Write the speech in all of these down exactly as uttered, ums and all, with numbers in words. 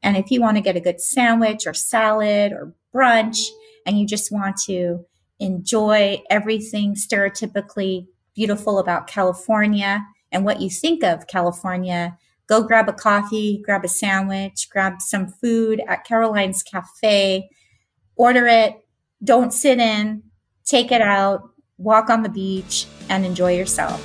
And if you want to get a good sandwich or salad or brunch, and you just want to enjoy everything stereotypically beautiful about California and what you think of California, go grab a coffee, grab a sandwich, grab some food at Caroline's Cafe, order it, don't sit in, take it out, walk on the beach, and enjoy yourself.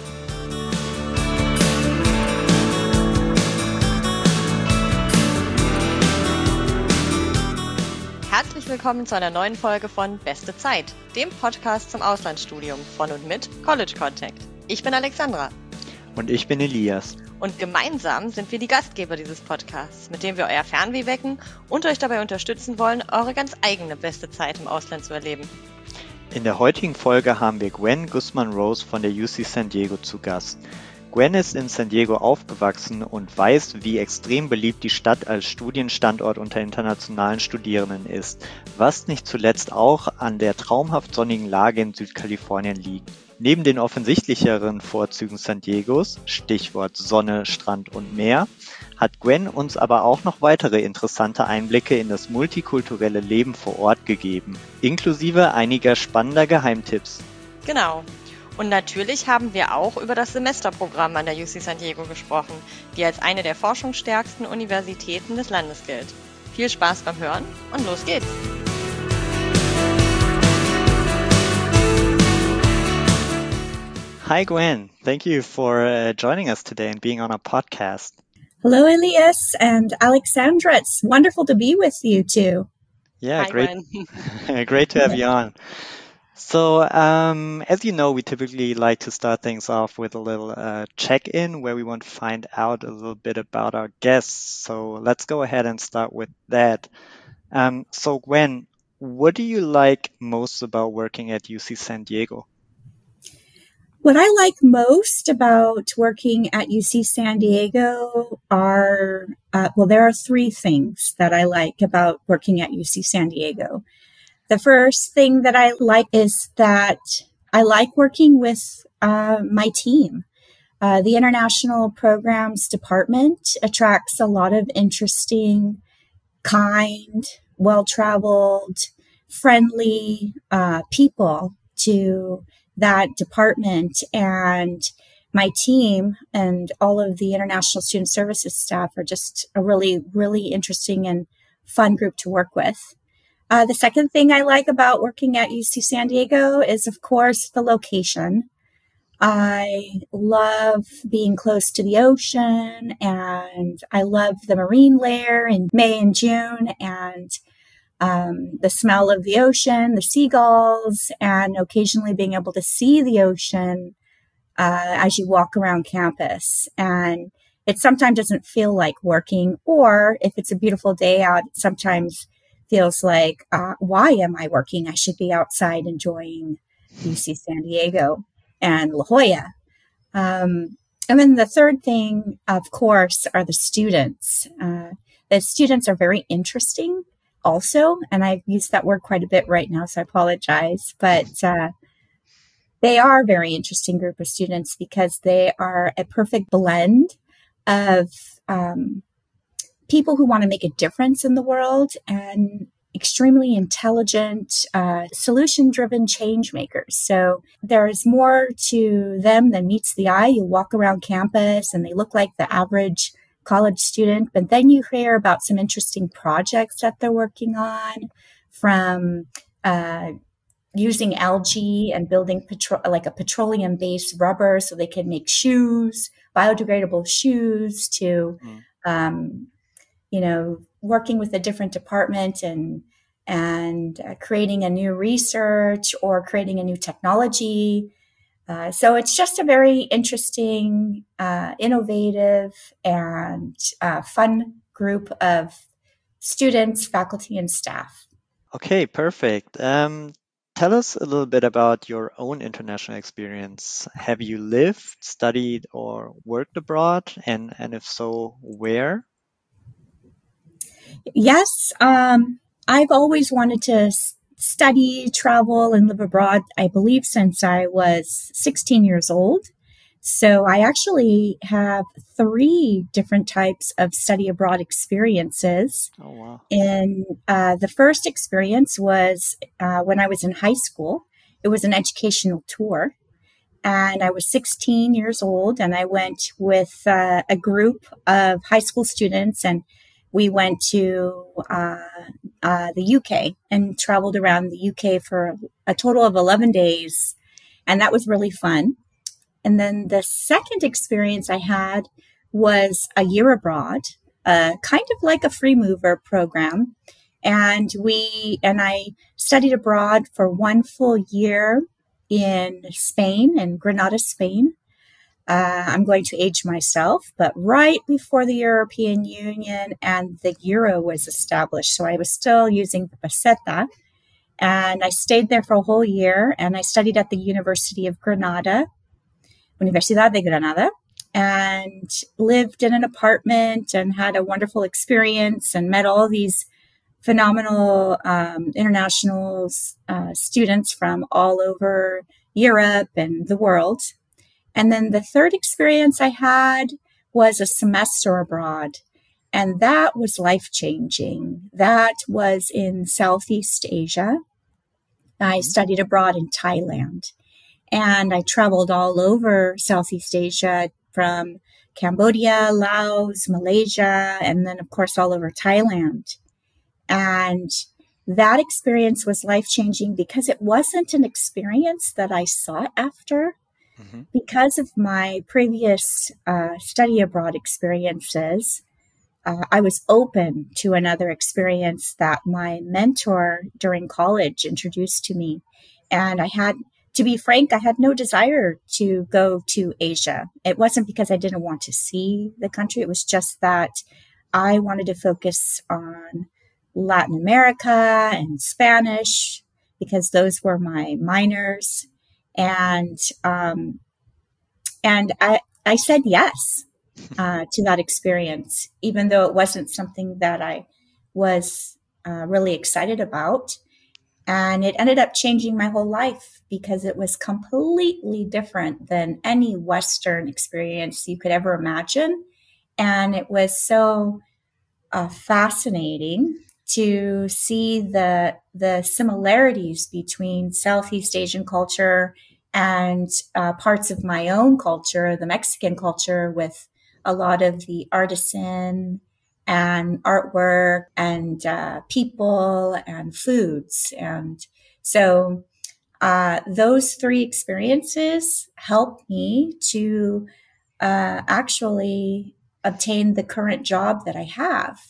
Herzlich willkommen zu einer neuen Folge von Beste Zeit, dem Podcast zum Auslandsstudium von und mit College Contact. Ich bin Alexandra. Und ich bin Elias. Und gemeinsam sind wir die Gastgeber dieses Podcasts, mit dem wir euer Fernweh wecken und euch dabei unterstützen wollen, eure ganz eigene beste Zeit im Ausland zu erleben. In der heutigen Folge haben wir Gwen Guzman-Rose von der U C San Diego zu Gast. Gwen ist in San Diego aufgewachsen und weiß, wie extrem beliebt die Stadt als Studienstandort unter internationalen Studierenden ist, was nicht zuletzt auch an der traumhaft sonnigen Lage in Südkalifornien liegt. Neben den offensichtlicheren Vorzügen San Diegos, Stichwort Sonne, Strand und Meer, hat Gwen uns aber auch noch weitere interessante Einblicke in das multikulturelle Leben vor Ort gegeben, inklusive einiger spannender Geheimtipps. Genau. Und natürlich haben wir auch über das Semesterprogramm an der U C San Diego gesprochen, die als eine der forschungsstärksten Universitäten des Landes gilt. Viel Spaß beim Hören und los geht's! Hi Gwen, thank you for uh, joining us today and being on our podcast. Hello, Elias and Alexandra. It's wonderful to be with you too. Yeah, Hi, great, great to have you on. So, um, as you know, we typically like to start things off with a little uh, check-in where we want to find out a little bit about our guests. So let's go ahead and start with that. Um, so Gwen, what do you like most about working at U C San Diego? What I like most about working at U C San Diego are, uh, well, there are three things that I like about working at U C San Diego. The first thing that I like is that I like working with uh, my team. Uh, the International Programs Department attracts a lot of interesting, kind, well-traveled, friendly uh, people to that department. And my team and all of the International Student Services staff are just a really, really interesting and fun group to work with. Uh, the second thing I like about working at U C San Diego is, of course, the location. I love being close to the ocean, and I love the marine layer in May and June, and um, the smell of the ocean, the seagulls, and occasionally being able to see the ocean uh, as you walk around campus. And it sometimes doesn't feel like working, or if it's a beautiful day out, it sometimes feels like, uh, why am I working? I should be outside enjoying U C San Diego and La Jolla. Um, and then the third thing, of course, are the students. Uh, the students are very interesting also, and I've used that word quite a bit right now, so I apologize. But uh, they are a very interesting group of students because they are a perfect blend of um, people who want to make a difference in the world and extremely intelligent, uh, solution-driven change makers. So there's more to them than meets the eye. You walk around campus and they look like the average college student, but then you hear about some interesting projects that they're working on, from uh, using algae and building petro- like a petroleum-based rubber so they can make shoes, biodegradable shoes, to mm. um, you know, working with a different department and and uh, creating a new research or creating a new technology. Uh, so it's just a very interesting, uh, innovative, and uh, fun group of students, faculty, and staff. Okay, perfect. Um, tell us a little bit about your own international experience. Have you lived, studied, or worked abroad? And, and if so, where? Yes, um, I've always wanted to study, travel, and live abroad, I believe, since I was sixteen years old. So I actually have three different types of study abroad experiences. Oh, wow. And uh, the first experience was uh, when I was in high school. It was an educational tour. And I was sixteen years old, and I went with uh, a group of high school students, and we went to uh, uh, the U K and traveled around the U K for a total of eleven days. And that was really fun. And then the second experience I had was a year abroad, uh, kind of like a free mover program. And we, and I studied abroad for one full year in Spain, in Granada, Spain. Uh, I'm going to age myself, but right before the European Union and the euro was established. So I was still using the peseta. And I stayed there for a whole year, and I studied at the University of Granada, Universidad de Granada, and lived in an apartment and had a wonderful experience and met all these phenomenal um, international uh, students from all over Europe and the world. And then the third experience I had was a semester abroad, and that was life-changing. That was in Southeast Asia. I studied abroad in Thailand, and I traveled all over Southeast Asia from Cambodia, Laos, Malaysia, and then, of course, all over Thailand. And that experience was life-changing because it wasn't an experience that I sought after. Mm-hmm. Because of my previous uh, study abroad experiences, uh, I was open to another experience that my mentor during college introduced to me. And I had, to be frank, I had no desire to go to Asia. It wasn't because I didn't want to see the country. It was just that I wanted to focus on Latin America and Spanish because those were my minors. And um, and I, I said yes uh, to that experience, even though it wasn't something that I was uh, really excited about. And it ended up changing my whole life because it was completely different than any Western experience you could ever imagine. And it was so uh, fascinating to see the the similarities between Southeast Asian culture and uh, parts of my own culture, the Mexican culture, with a lot of the artisan and artwork and uh, people and foods. And so uh, those three experiences helped me to uh, actually obtain the current job that I have,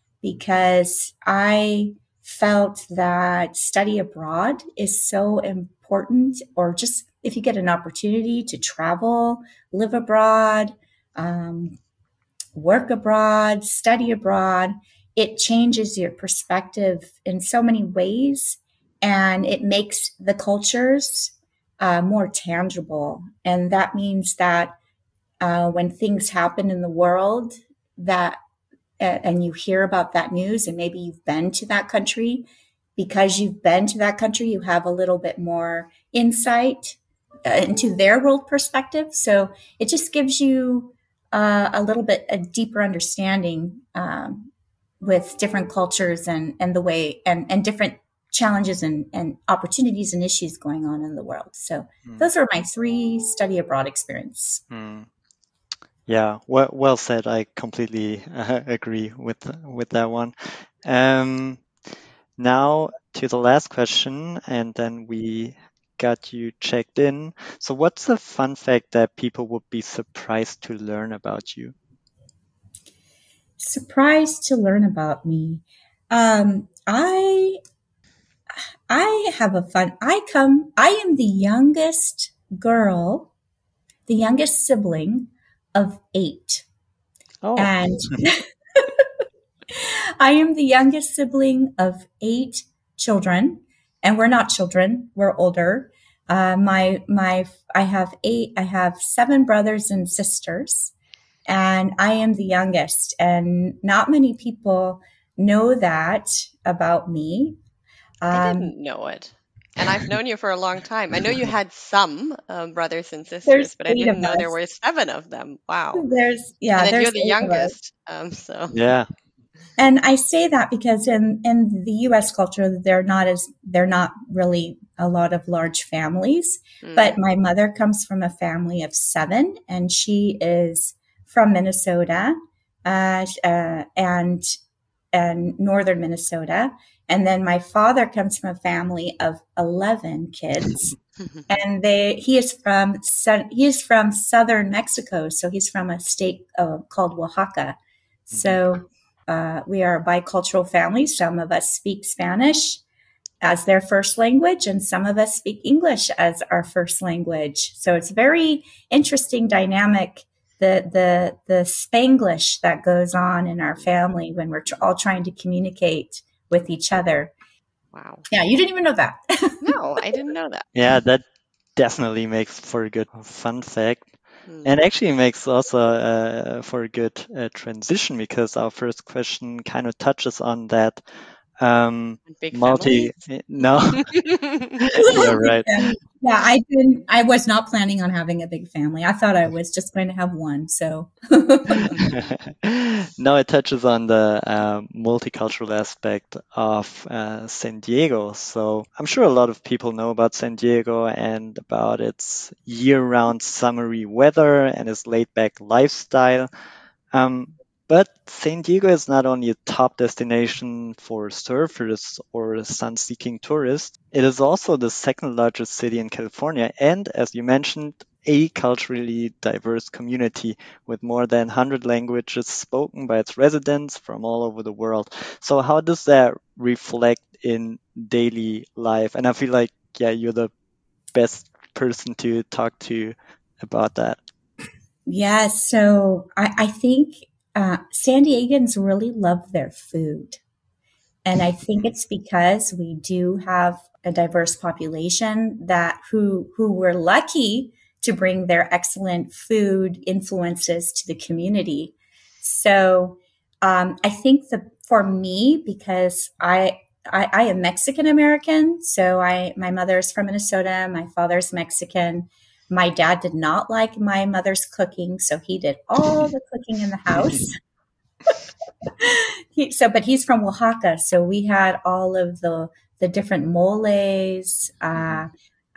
because I felt that study abroad is so important, or just if you get an opportunity to travel, live abroad, um, work abroad, study abroad, it changes your perspective in so many ways, and it makes the cultures uh, more tangible. And that means that uh, when things happen in the world that and you hear about that news, and maybe you've been to that country, because you've been to that country, you have a little bit more insight uh, into their world perspective. So it just gives you uh, a little bit a deeper understanding um, with different cultures and, and the way and, and different challenges and, and opportunities and issues going on in the world. So mm. those are my three study abroad experience. Mm. Yeah, well, well said. I completely uh, agree with with that one. Um, now to the last question, and then we got you checked in. So, what's a fun fact that people would be surprised to learn about you? Surprised to learn about me. Um, I I have a fun. I come. I am the youngest girl, the youngest sibling of eight. Oh. And I am the youngest sibling of eight children, and we're not children, we're older. Uh, my, my, I have eight, I have seven brothers and sisters, and I am the youngest, and not many people know that about me. Um, I didn't know it. And I've known you for a long time. I know you had some um, brothers and sisters, There's but I eight of didn't know there us. were seven of them. Wow. There's yeah, And then there's you're the eight of us. youngest. Um, so Yeah. And I say that because in, in the U S culture, they're not as, they're not really a lot of large families, mm, but my mother comes from a family of seven and she is from Minnesota, uh, uh, and, and northern Minnesota. And then my father comes from a family of eleven kids. And they, he is from, he is from southern Mexico. So he's from a state uh, called Oaxaca. So, uh, we are a bicultural family. Some of us speak Spanish as their first language, and some of us speak English as our first language. So it's very interesting dynamic, the, the, the Spanglish that goes on in our family when we're tr- all trying to communicate with each other. wow. Yeah. You didn't even know that. No, I didn't know that. Yeah, that definitely makes for a good fun fact. Hmm. And actually makes also uh, for a good uh, transition because our first question kind of touches on that um, Big multi. families? No, you're right. Yeah, I didn't. I was not planning on having a big family. I thought I was just going to have one. So, No, it touches on the uh, multicultural aspect of uh, San Diego. So I'm sure a lot of people know about San Diego and about its year-round summery weather and its laid-back lifestyle. Um, but San Diego is not only a top destination for surfers or sun-seeking tourists, it is also the second largest city in California and, as you mentioned, a culturally diverse community with more than one hundred languages spoken by its residents from all over the world. So how does that reflect in daily life? And I feel like, yeah, you're the best person to talk to about that. yes. So I, I think uh, San Diegans really love their food. And I think it's because we do have a diverse population that who who were lucky to bring their excellent food influences to the community. So um, I think that for me, because I, I I am Mexican American, so I my mother's from Minnesota, my father's Mexican. My dad did not like my mother's cooking, so he did all the cooking in the house. He, so, but he's from Oaxaca, so we had all of the the different moles, uh,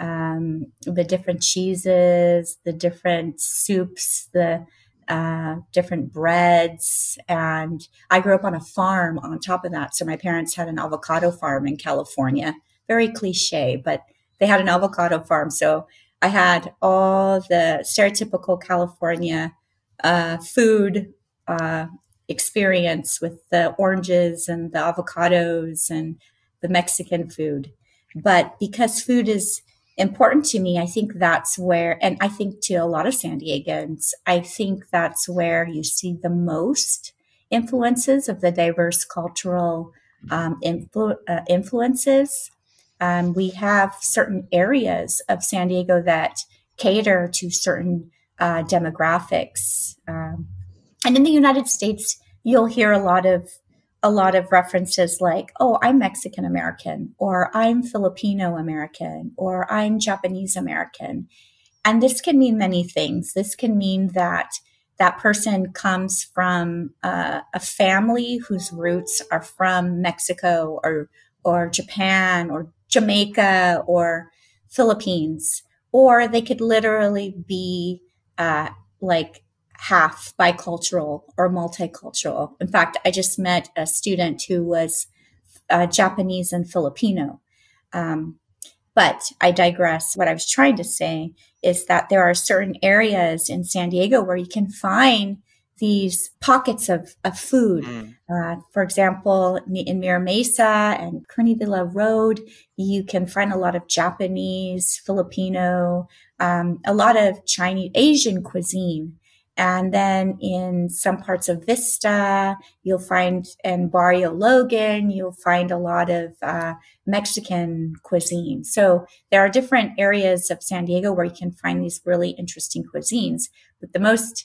um, the different cheeses, the different soups, the uh, different breads, and I grew up on a farm on top of that. So my parents had an avocado farm in California. Very cliche, but they had an avocado farm. So I had all the stereotypical California uh, food. Uh, experience with the oranges and the avocados and the Mexican food. But because food is important to me, I think that's where, and I think to a lot of San Diegans, I think that's where you see the most influences of the diverse cultural um, influ- uh, influences. Um, we have certain areas of San Diego that cater to certain uh, demographics. Um, and in the United States, you'll hear a lot of a lot of references like, oh, I'm Mexican American, or I'm Filipino American, or I'm Japanese American. And this can mean many things. This can mean that that person comes from uh, a family whose roots are from Mexico or or Japan or Jamaica or Philippines, or they could literally be uh, like half bicultural or multicultural. In fact, I just met a student who was uh, Japanese and Filipino. Um, but I digress. What I was trying to say is that there are certain areas in San Diego where you can find these pockets of, of food. Mm. Uh, for example, in Mira Mesa and Kearney Villa Road, you can find a lot of Japanese, Filipino, um, a lot of Chinese, Asian cuisine. And then in some parts of Vista, you'll find, in Barrio Logan, you'll find a lot of uh, Mexican cuisine. So there are different areas of San Diego where you can find these really interesting cuisines. But the most,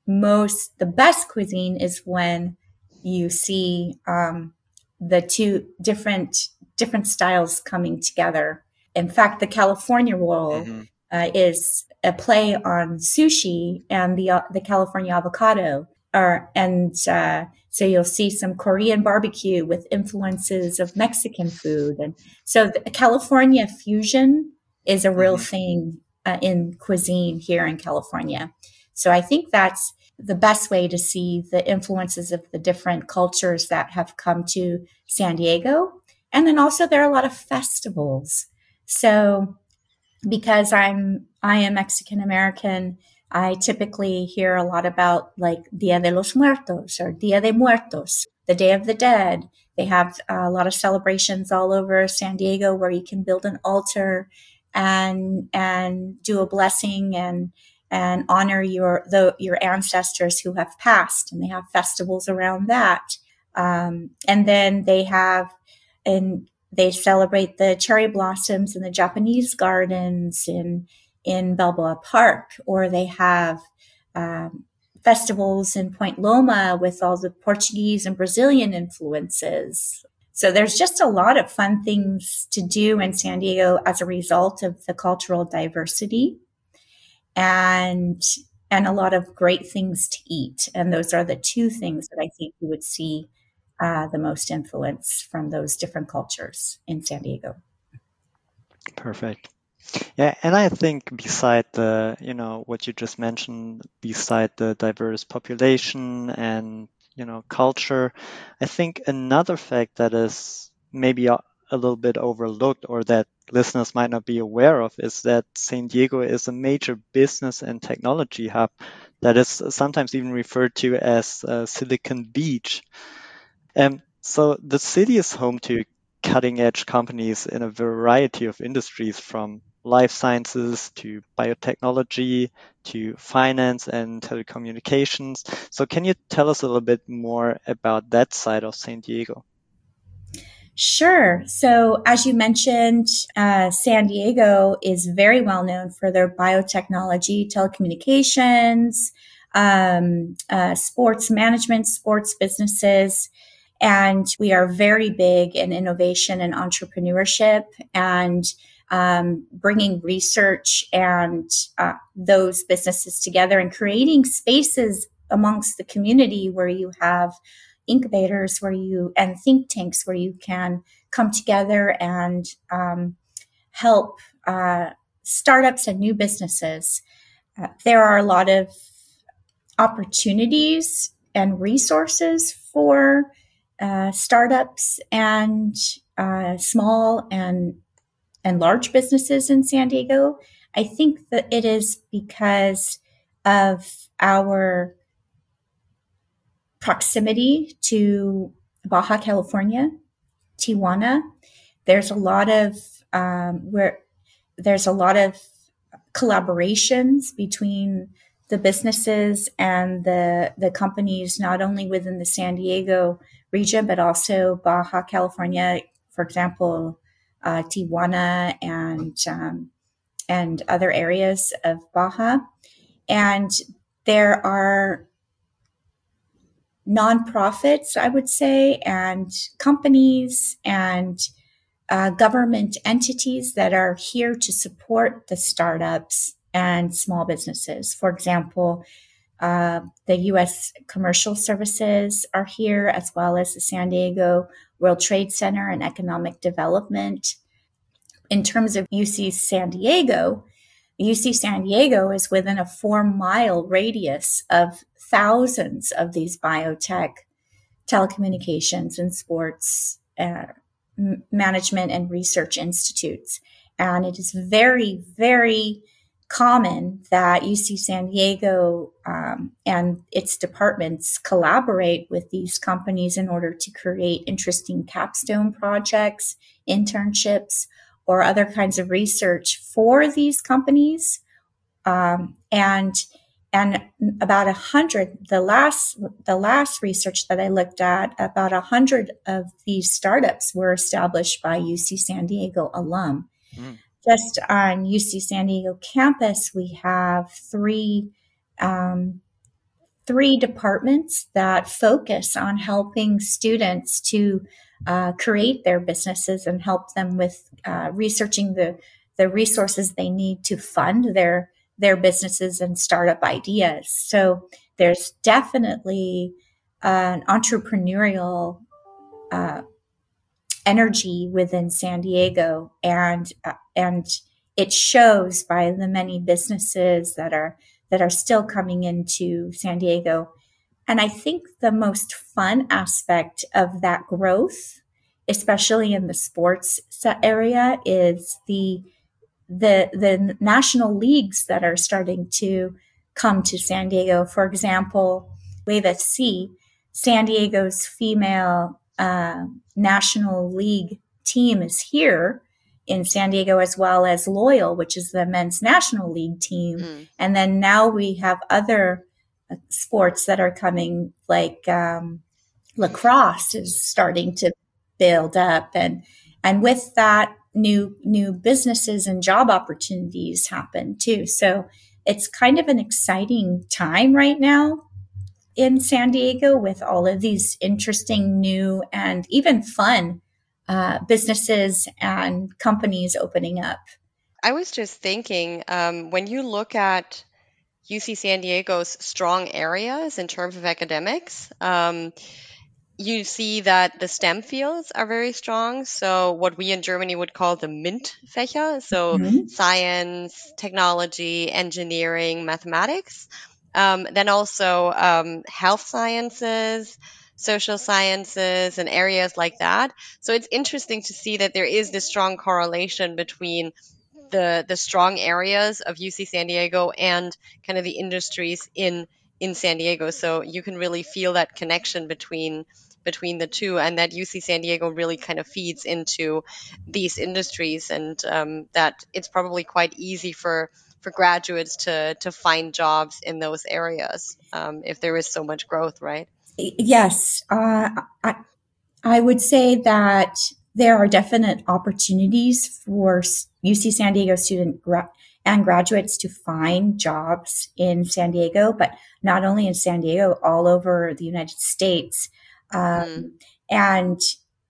most, the best cuisine is when you see um, the two different, different styles coming together in fact, the California roll Mm-hmm. uh, is a play on sushi and the uh, the California avocado. Are, and uh, so you'll see some Korean barbecue with influences of Mexican food. And so the California fusion is a real Mm-hmm. thing uh, in cuisine here in California. So I think that's the best way to see the influences of the different cultures that have come to San Diego. And then also there are a lot of festivals. So because I'm, I am Mexican American, I typically hear a lot about like Dia de los Muertos or Dia de Muertos, the Day of the Dead. They have a lot of celebrations all over San Diego where you can build an altar and, and do a blessing and, and honor your, the, your ancestors who have passed. And they have festivals around that. Um, and then they have, and they celebrate the cherry blossoms in the Japanese gardens in, in Balboa Park, or they have um, festivals in Point Loma with all the Portuguese and Brazilian influences. So there's just a lot of fun things to do in San Diego as a result of the cultural diversity and and a lot of great things to eat. And those are the two things that I think you would see uh, the most influence from those different cultures in San Diego. Perfect. Yeah, and I think beside the, you know, what you just mentioned, beside the diverse population and, you know, culture, I think another fact that is maybe a, a little bit overlooked or that listeners might not be aware of is that San Diego is a major business and technology hub that is sometimes even referred to as uh, Silicon Beach. Um, so the city is home to cutting edge companies in a variety of industries, from life sciences to biotechnology to finance and telecommunications. So can you tell us a little bit more about that side of San Diego? Sure. So as you mentioned, uh, San Diego is very well known for their biotechnology, telecommunications, um, uh, sports management, sports businesses. And we are very big in innovation and entrepreneurship and um, bringing research and uh, those businesses together and creating spaces amongst the community where you have incubators where you and think tanks where you can come together and um, help uh, startups and new businesses. Uh, there are a lot of opportunities and resources for uh, startups and uh, small and and large businesses in San Diego. I think that it is because of our proximity to Baja California, Tijuana. There's a lot of um, where there's a lot of collaborations between the businesses and the the companies, not only within the San Diego region, but also Baja California, for example, uh, Tijuana and um, and other areas of Baja. And there are nonprofits, I would say, and companies and uh, government entities that are here to support the startups and small businesses. For example, uh, the U S Commercial Services are here, as well as the San Diego World Trade Center and Economic Development. In terms of U C San Diego, U C San Diego is within a four mile radius of thousands of these biotech, telecommunications, and sports uh, m- management and research institutes. And it is very, very common that U C San Diego um, and its departments collaborate with these companies in order to create interesting capstone projects, internships, or other kinds of research for these companies. Um, and and about a hundred, the last the last research that I looked at, about a hundred of these startups were established by U C San Diego alum. Mm. Just on U C San Diego campus, we have three um, three departments that focus on helping students to uh, create their businesses and help them with uh, researching the the resources they need to fund their their businesses and startup ideas. So there's definitely an entrepreneurial uh, energy within San Diego, and uh, and it shows by the many businesses that are that are still coming into San Diego. And I think the most fun aspect of that growth, especially in the sports area, is the the the national leagues that are starting to come to San Diego. For example, Wave F C, San Diego's female uh, national league team, is here in San Diego, as well as Loyal, which is the men's national league team. Mm. And then now we have other sports that are coming, like um, lacrosse is starting to build up, and and with that, new new businesses and job opportunities happen too. So it's kind of an exciting time right now in San Diego with all of these interesting new and even fun uh, businesses and companies opening up. I was just thinking, um, when you look at U C San Diego's strong areas in terms of academics, um, you see that the STEM fields are very strong. So what we in Germany would call the MINT-Fächer, so mm-hmm. science, technology, engineering, mathematics. Um, then also um, health sciences, social sciences, and areas like that. So it's interesting to see that there is this strong correlation between the the strong areas of U C San Diego and kind of the industries in in San Diego. So you can really feel that connection between between the two, and that U C San Diego really kind of feeds into these industries, and um, that it's probably quite easy for for graduates to to find jobs in those areas um, if there is so much growth, right? Yes, uh, I I would say that there are definite opportunities for U C San Diego student gra- and graduates to find jobs in San Diego, but not only in San Diego, all over the United States. Um, mm. And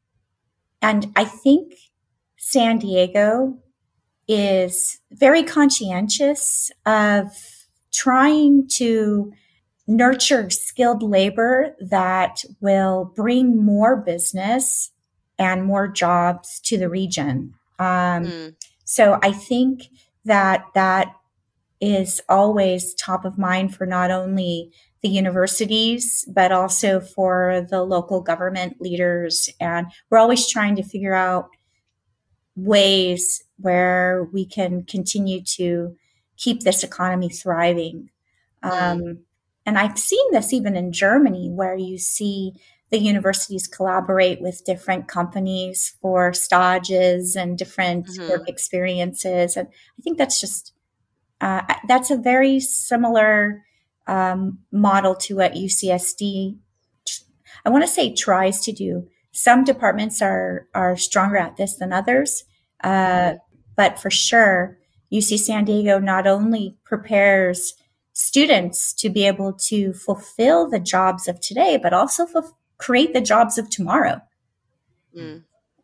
and I think San Diego is very conscientious of trying to nurture skilled labor that will bring more business and more jobs to the region. Um, mm. So I think that that is always top of mind for not only the universities, but also for the local government leaders. And we're always trying to figure out ways where we can continue to keep this economy thriving. Um, mm. And I've seen this even in Germany, where you see the universities collaborate with different companies for stages and different mm-hmm. work experiences. And I think that's just, uh, that's a very similar um, model to what U C S D, I want to say, tries to do. Some departments are, are stronger at this than others. Uh, mm-hmm. But for sure, U C San Diego not only prepares students to be able to fulfill the jobs of today, but also f- create the jobs of tomorrow. Mm.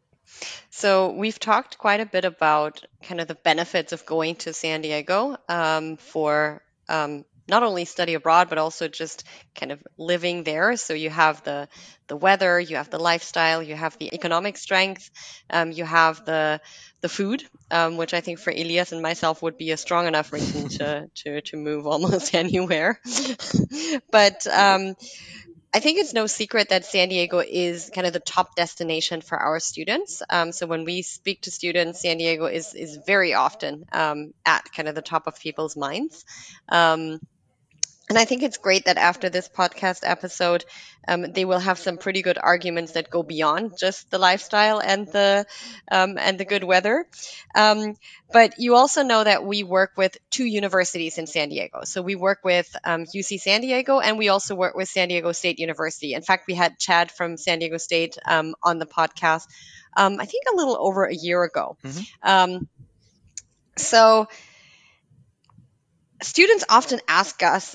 So we've talked quite a bit about kind of the benefits of going to San Diego um, for um, not only study abroad, but also just kind of living there. So you have the the weather, you have the lifestyle, you have the economic strength, um, you have the the food, um, which I think for Elias and myself would be a strong enough reason to to to move almost anywhere. But um, I think it's no secret that San Diego is kind of the top destination for our students. Um, so when we speak to students, San Diego is is very often um, at kind of the top of people's minds. Um, And I think it's great that after this podcast episode, um, they will have some pretty good arguments that go beyond just the lifestyle and the um, and the good weather. Um, but you also know that we work with two universities in San Diego. So we work with um, U C San Diego, and we also work with San Diego State University. In fact, we had Chad from San Diego State um, on the podcast, um, I think a little over a year ago. Mm-hmm. Um, so students often ask us,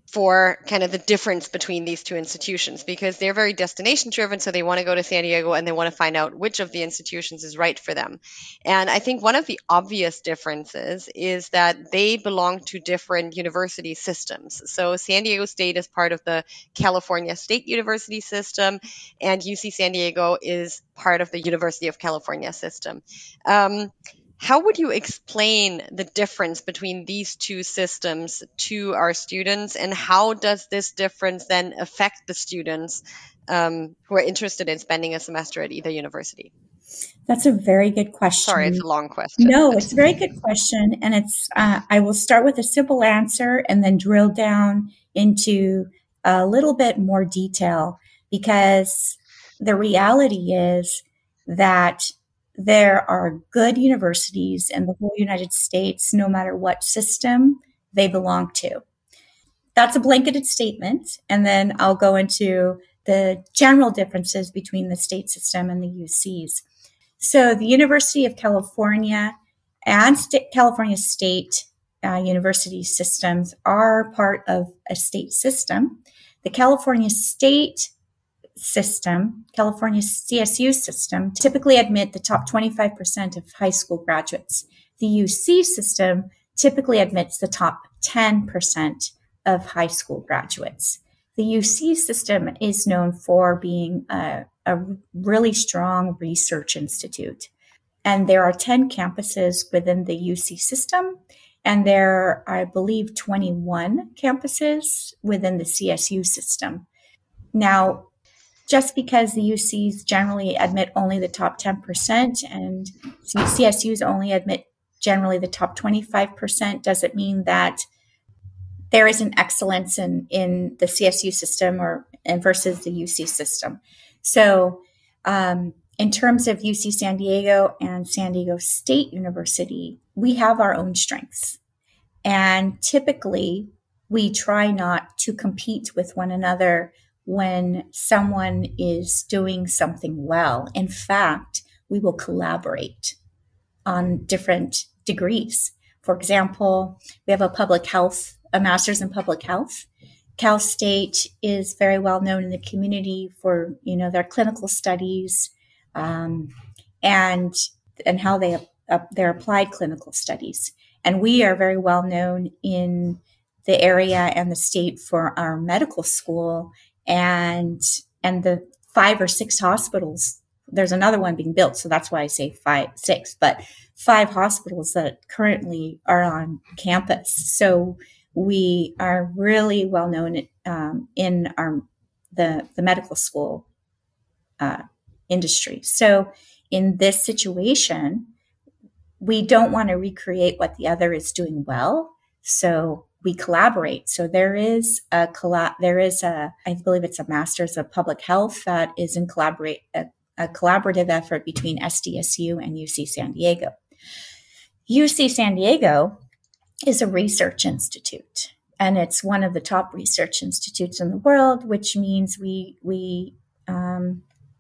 for kind of the difference between these two institutions, because they're very destination driven. So they want to go to San Diego and they want to find out which of the institutions is right for them. And I think one of the obvious differences is that they belong to different university systems. So San Diego State is part of the California State University system, and U C San Diego is part of the University of California system. Um, How would you explain the difference between these two systems to our students, and how does this difference then affect the students um, who are interested in spending a semester at either university? That's a very good question. Sorry, it's a long question. No, it's a very good question. And it's, uh, I will start with a simple answer and then drill down into a little bit more detail, because the reality is that there are good universities in the whole United States, no matter what system they belong to. That's a blanketed statement. And then I'll go into the general differences between the state system and the U Cs. So the University of California and St- California State uh, University systems are part of a state system. The California State system, California C S U system, typically admit the top twenty-five percent of high school graduates. The U C system typically admits the top ten percent of high school graduates. The U C system is known for being a, a really strong research institute. And there are ten campuses within the U C system, and there are, I believe, twenty-one campuses within the C S U system. Now, just because the U Cs generally admit only the top ten percent and C S Us only admit generally the top twenty-five percent doesn't mean that there is an excellence in, in the C S U system or and versus the U C system. So um, in terms of U C San Diego and San Diego State University, we have our own strengths. And typically, we try not to compete with one another when someone is doing something well. In fact, we will collaborate on different degrees. For example, we have a public health, a master's in public health. Cal State is very well known in the community for, you know, their clinical studies um, and and how they uh, their applied clinical studies. And we are very well known in the area and the state for our medical school and and the five or six hospitals. There's another one being built, so that's why I say five, six, but five hospitals that currently are on campus. So we are really well known um, in our the the medical school uh, industry. So in this situation, we don't want to recreate what the other is doing well. So we collaborate. So there is a collab, there is a, I believe it's a master's of public health that is in collaborate, a, a collaborative effort between S D S U and U C San Diego. U C San Diego is a research institute, and it's one of the top research institutes in the world, which means we, we, um,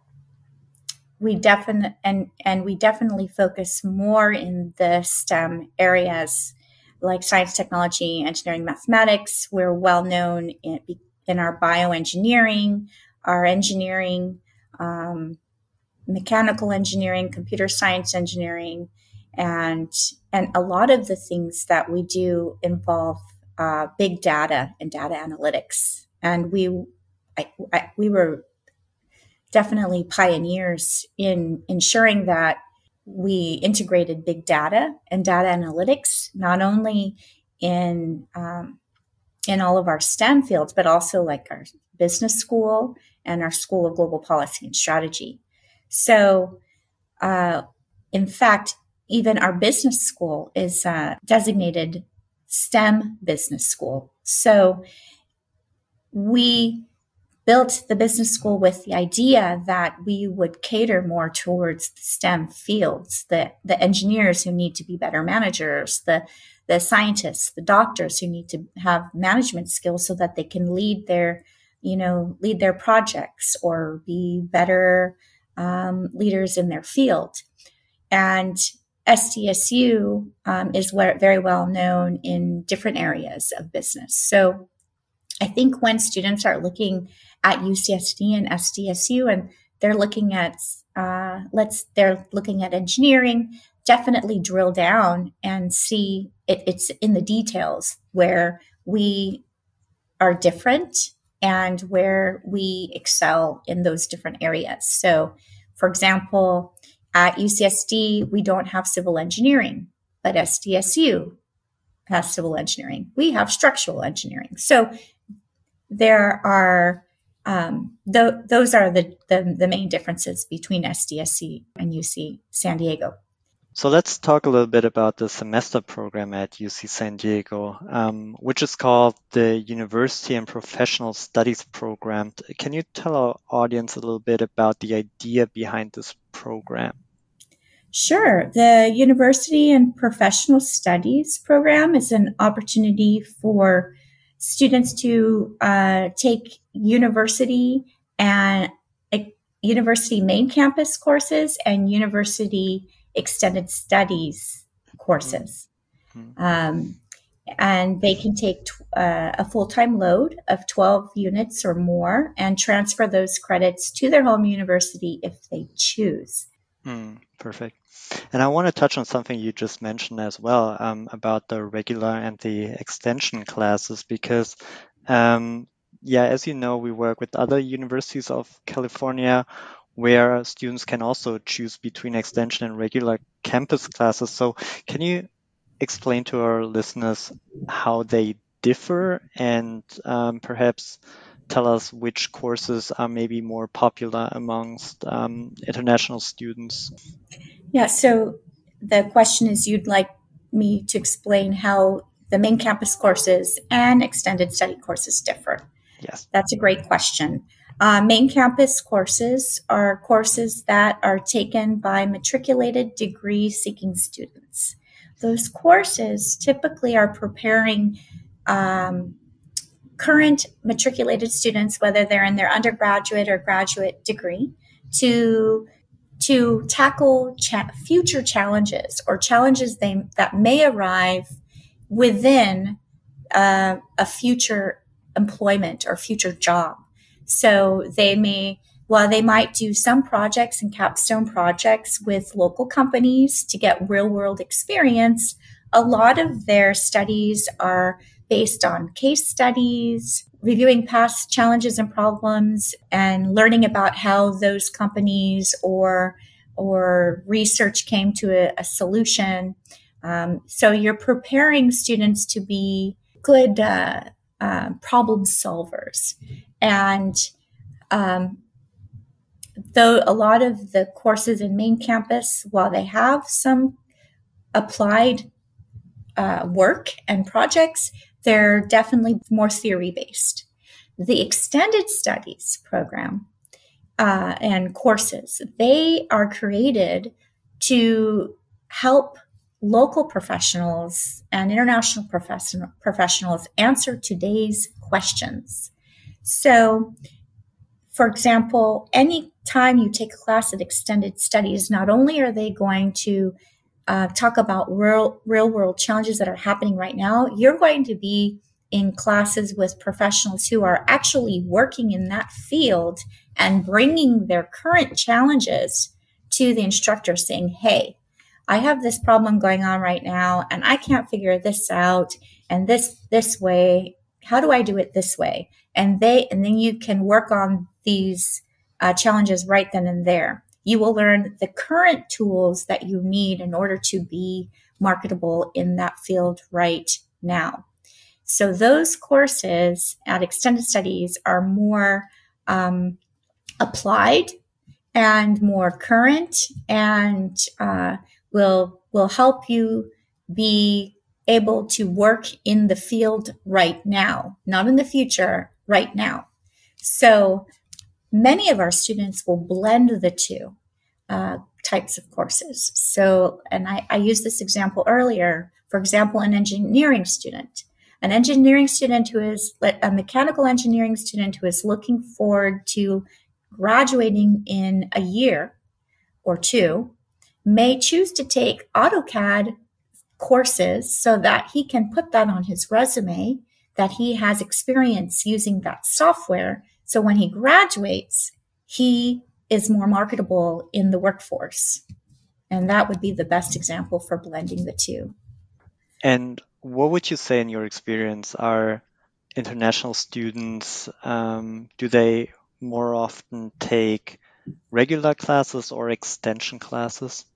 we definitely, and, and we definitely focus more in the STEM areas like science, technology, engineering, mathematics. We're well known in, in our bioengineering, our engineering, um, mechanical engineering, computer science engineering, and and a lot of the things that we do involve uh, big data and data analytics. And we I, I, we were definitely pioneers in ensuring that we integrated big data and data analytics, not only in um, in all of our STEM fields, but also like our business school and our School of Global Policy and Strategy. So, uh, in fact, even our business school is uh, designated STEM business school. So we built the business school with the idea that we would cater more towards the STEM fields, the, the engineers who need to be better managers, the, the scientists, the doctors who need to have management skills so that they can lead their, you know, lead their projects or be better um, leaders in their field. And S D S U um, is very well known in different areas of business. So I think when students are looking at U C S D and S D S U and they're looking at, uh, let's, they're looking at engineering, definitely drill down and see it, it's in the details where we are different and where we excel in those different areas. So, for example, at U C S D, we don't have civil engineering, but S D S U has civil engineering. We have structural engineering. So there are, um, th- those are the, the, the main differences between S D S U and U C San Diego. So let's talk a little bit about the semester program at U C San Diego, um, which is called the University and Professional Studies Program. Can you tell our audience a little bit about the idea behind this program? Sure. The University and Professional Studies Program is an opportunity for students to uh, take university and uh, university main campus courses and university extended studies courses. Mm-hmm. Um, and they can take t- uh, a full-time load of twelve units or more and transfer those credits to their home university if they choose. Mm, perfect. And I want to touch on something you just mentioned as well, um, about the regular and the extension classes, because, um, yeah, as you know, we work with other universities of California where students can also choose between extension and regular campus classes. So can you explain to our listeners how they differ and um, perhaps tell us which courses are maybe more popular amongst um, international students? Yeah, so the question is, you'd like me to explain how the main campus courses and extended study courses differ? Yes. That's a great question. Uh, main campus courses are courses that are taken by matriculated degree-seeking students. Those courses typically are preparing um, current matriculated students, whether they're in their undergraduate or graduate degree, to to tackle cha- future challenges or challenges they, that may arrive within uh, a future employment or future job. So they may, while they might do some projects and capstone projects with local companies to get real world experience, a lot of their studies are based on case studies, reviewing past challenges and problems, and learning about how those companies or or research came to a, a solution. Um, so you're preparing students to be good uh, uh, problem solvers. And um, though a lot of the courses in main campus, while they have some applied uh, work and projects, they're definitely more theory-based. The extended studies program uh, and courses, they are created to help local professionals and international professional, professionals answer today's questions. So, for example, any time you take a class at extended studies, not only are they going to uh, talk about real, real world challenges that are happening right now, you're going to be in classes with professionals who are actually working in that field and bringing their current challenges to the instructor saying, hey, I have this problem going on right now and I can't figure this out and this, this way. How do I do it this way? And they, and then you can work on these uh, challenges right then and there. You will learn the current tools that you need in order to be marketable in that field right now. So those courses at extended studies are more um, applied and more current, and uh, will will help you be able to work in the field right now, not in the future, right now. So many of our students will blend the two uh, types of courses. So, and I, I used this example earlier. For example, an engineering student, an engineering student who is a mechanical engineering student who is looking forward to graduating in a year or two may choose to take AutoCAD courses so that he can put that on his resume, that he has experience using that software. So when he graduates, he is more marketable in the workforce. And that would be the best example for blending the two. And what would you say in your experience are international students, um, do they more often take regular classes or extension classes?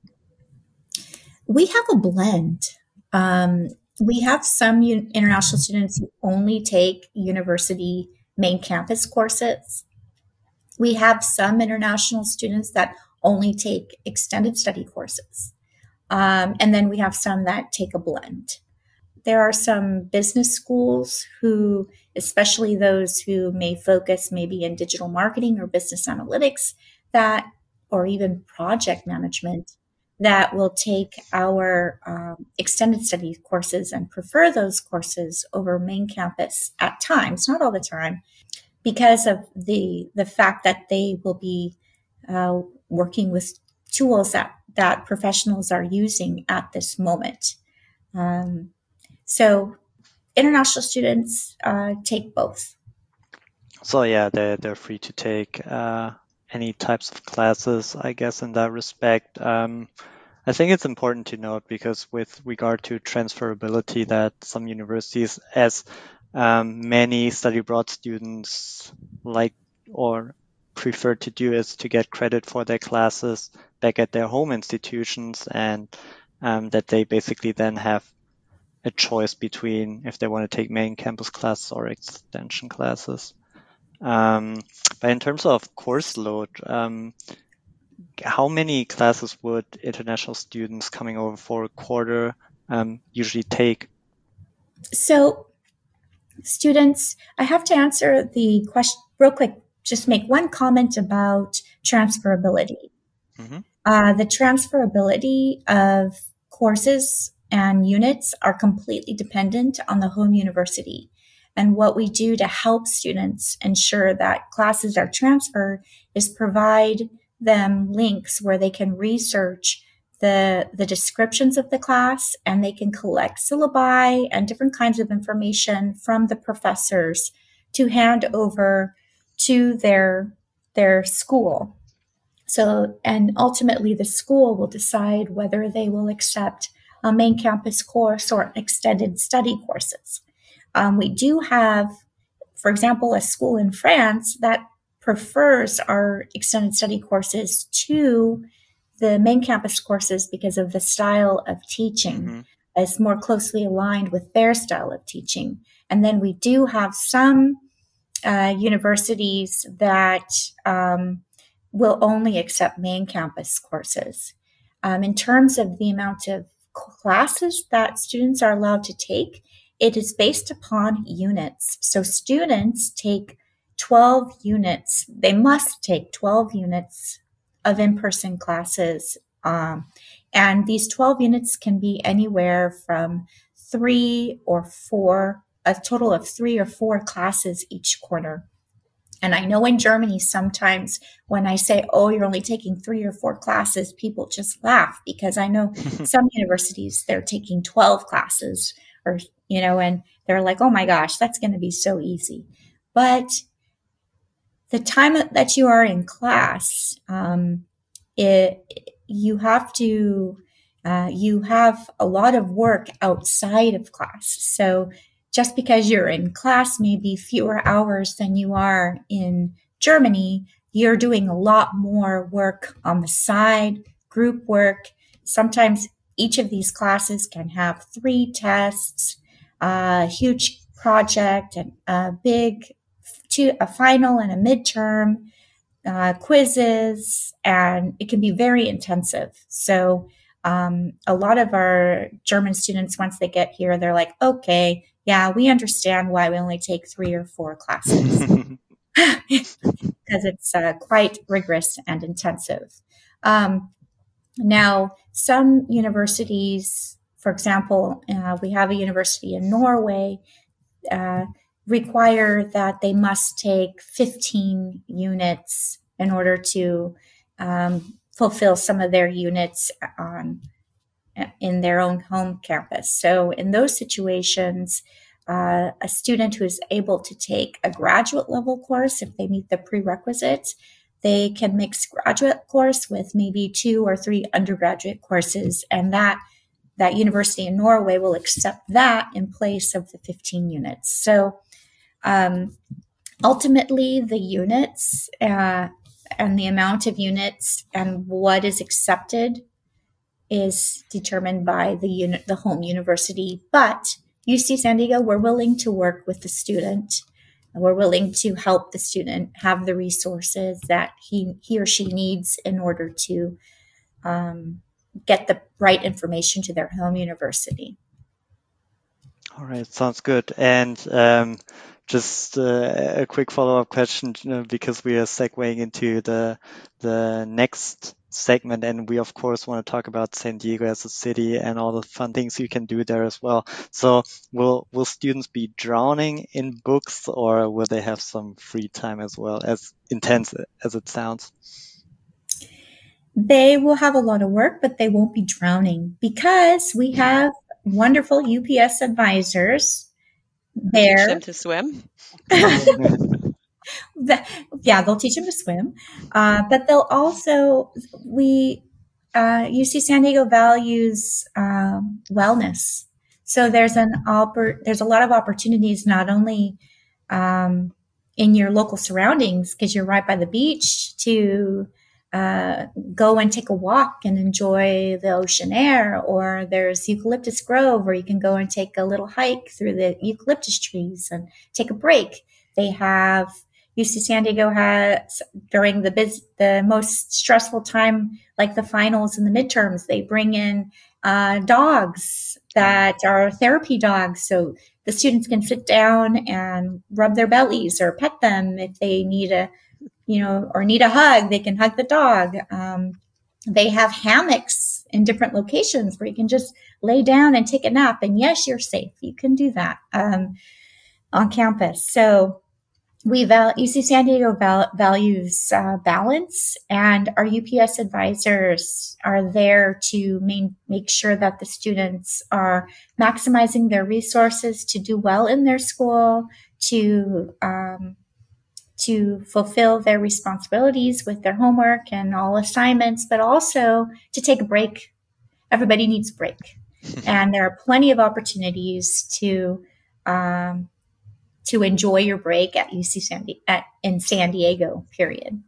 We have a blend. Um, we have some u- international students who only take university main campus courses. We have some international students that only take extended study courses. Um, and then we have some that take a blend. There are some business schools who, especially those who may focus maybe in digital marketing or business analytics, that, or even project management, that will take our um, extended study courses and prefer those courses over main campus at times, not all the time, because of the the fact that they will be uh, working with tools that, that professionals are using at this moment. Um, So international students uh, take both. So yeah, they're, they're free to take uh, any types of classes, I guess, in that respect. Um, I think it's important to note because with regard to transferability that some universities, as um, many study abroad students like or prefer to do, is to get credit for their classes back at their home institutions, and um, that they basically then have a choice between if they want to take main campus classes or extension classes. Um, but in terms of course load, um, how many classes would international students coming over for a quarter um, usually take? So students, I have to answer the question real quick, just make one comment about transferability. Mm-hmm. Uh, the transferability of courses and units are completely dependent on the home university. And what we do to help students ensure that classes are transferred is provide them links where they can research the, the descriptions of the class, and they can collect syllabi and different kinds of information from the professors to hand over to their, their school. So, and ultimately the school will decide whether they will accept a main campus course or extended study courses. Um, we do have, for example, a school in France that prefers our extended study courses to the main campus courses because of the style of teaching. Mm-hmm. It's more closely aligned with their style of teaching. And then we do have some uh, universities that um, will only accept main campus courses. Um, in terms of the amount of classes that students are allowed to take, it is based upon units. So students take twelve units. They must take twelve units of in-person classes. Um, and these twelve units can be anywhere from three or four, a total of three or four classes each quarter. And I know in Germany, sometimes when I say, oh, you're only taking three or four classes, people just laugh, because I know some universities, they're taking twelve classes, or, you know, and they're like, oh my gosh, that's going to be so easy. But the time that you are in class, um, it, you have to, uh, you have a lot of work outside of class. So just because you're in class maybe fewer hours than you are in Germany, you're doing a lot more work on the side, group work. Sometimes each of these classes can have three tests, a huge project, and a big, two, a final and a midterm, uh, quizzes, and it can be very intensive. So um, a lot of our German students, once they get here, they're like, okay, yeah, we understand why we only take three or four classes, because it's uh, quite rigorous and intensive. Um, now, some universities, for example, uh, we have a university in Norway, uh, require that they must take fifteen units in order to um, fulfill some of their units on in their own home campus. So in those situations, uh, a student who is able to take a graduate level course, if they meet the prerequisites, they can mix graduate course with maybe two or three undergraduate courses, and that that university in Norway will accept that in place of the fifteen units. So um, ultimately, the units uh, and the amount of units and what is accepted is determined by the unit, the home university. But U C San Diego, we're willing to work with the student. We're willing to help the student have the resources that he he or she needs in order to um, get the right information to their home university. All right, sounds good. And um, just uh, a quick follow-up question, you know, because we are segueing into the the next segment, and we of course want to talk about San Diego as a city and all the fun things you can do there as well. So, will will students be drowning in books, or will they have some free time as well, as intense as it sounds? They will have a lot of work, but they won't be drowning because we have wonderful U P S advisors there. Teach them to swim. Yeah, they'll teach them to swim, uh, but they'll also we uh, U C San Diego values um, wellness. So there's an oppor- there's a lot of opportunities not only um, in your local surroundings because you're right by the beach to uh, go and take a walk and enjoy the ocean air, or there's Eucalyptus Grove where you can go and take a little hike through the eucalyptus trees and take a break. They have U C San Diego has during the biz, the most stressful time, like the finals and the midterms, they bring in uh, dogs that are therapy dogs. So the students can sit down and rub their bellies or pet them if they need a, you know, or need a hug, they can hug the dog. Um, they have hammocks in different locations where you can just lay down and take a nap. And yes, you're safe. You can do that um, on campus. So we val- U C San Diego val- values uh, balance, and our U P S advisors are there to main- make sure that the students are maximizing their resources to do well in their school, to um, to fulfill their responsibilities with their homework and all assignments, but also to take a break. Everybody needs a break, and there are plenty of opportunities to. Um, to enjoy your break at U C San Di- at, in San Diego, period.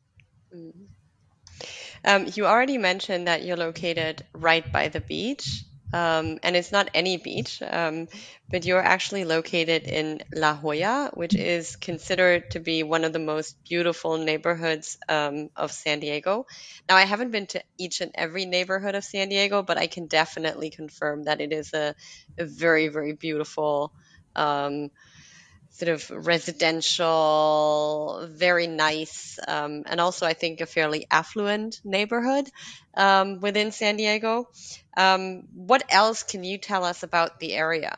Um, you already mentioned that you're located right by the beach, um, and it's not any beach, um, but you're actually located in La Jolla, which is considered to be one of the most beautiful neighborhoods um, of San Diego. Now, I haven't been to each and every neighborhood of San Diego, but I can definitely confirm that it is a, a very, very beautiful um sort of residential, very nice, um, and also I think a fairly affluent neighborhood um, within San Diego. Um, what else can you tell us about the area?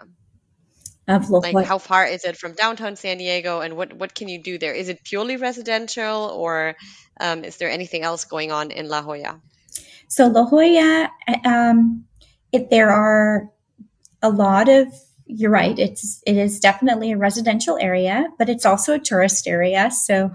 Of La Like, Jolla. how far is it from downtown San Diego, and what, what can you do there? Is it purely residential, or um, is there anything else going on in La Jolla? So La Jolla, um, it, there are a lot of You're right. It's it is definitely a residential area, but it's also a tourist area. So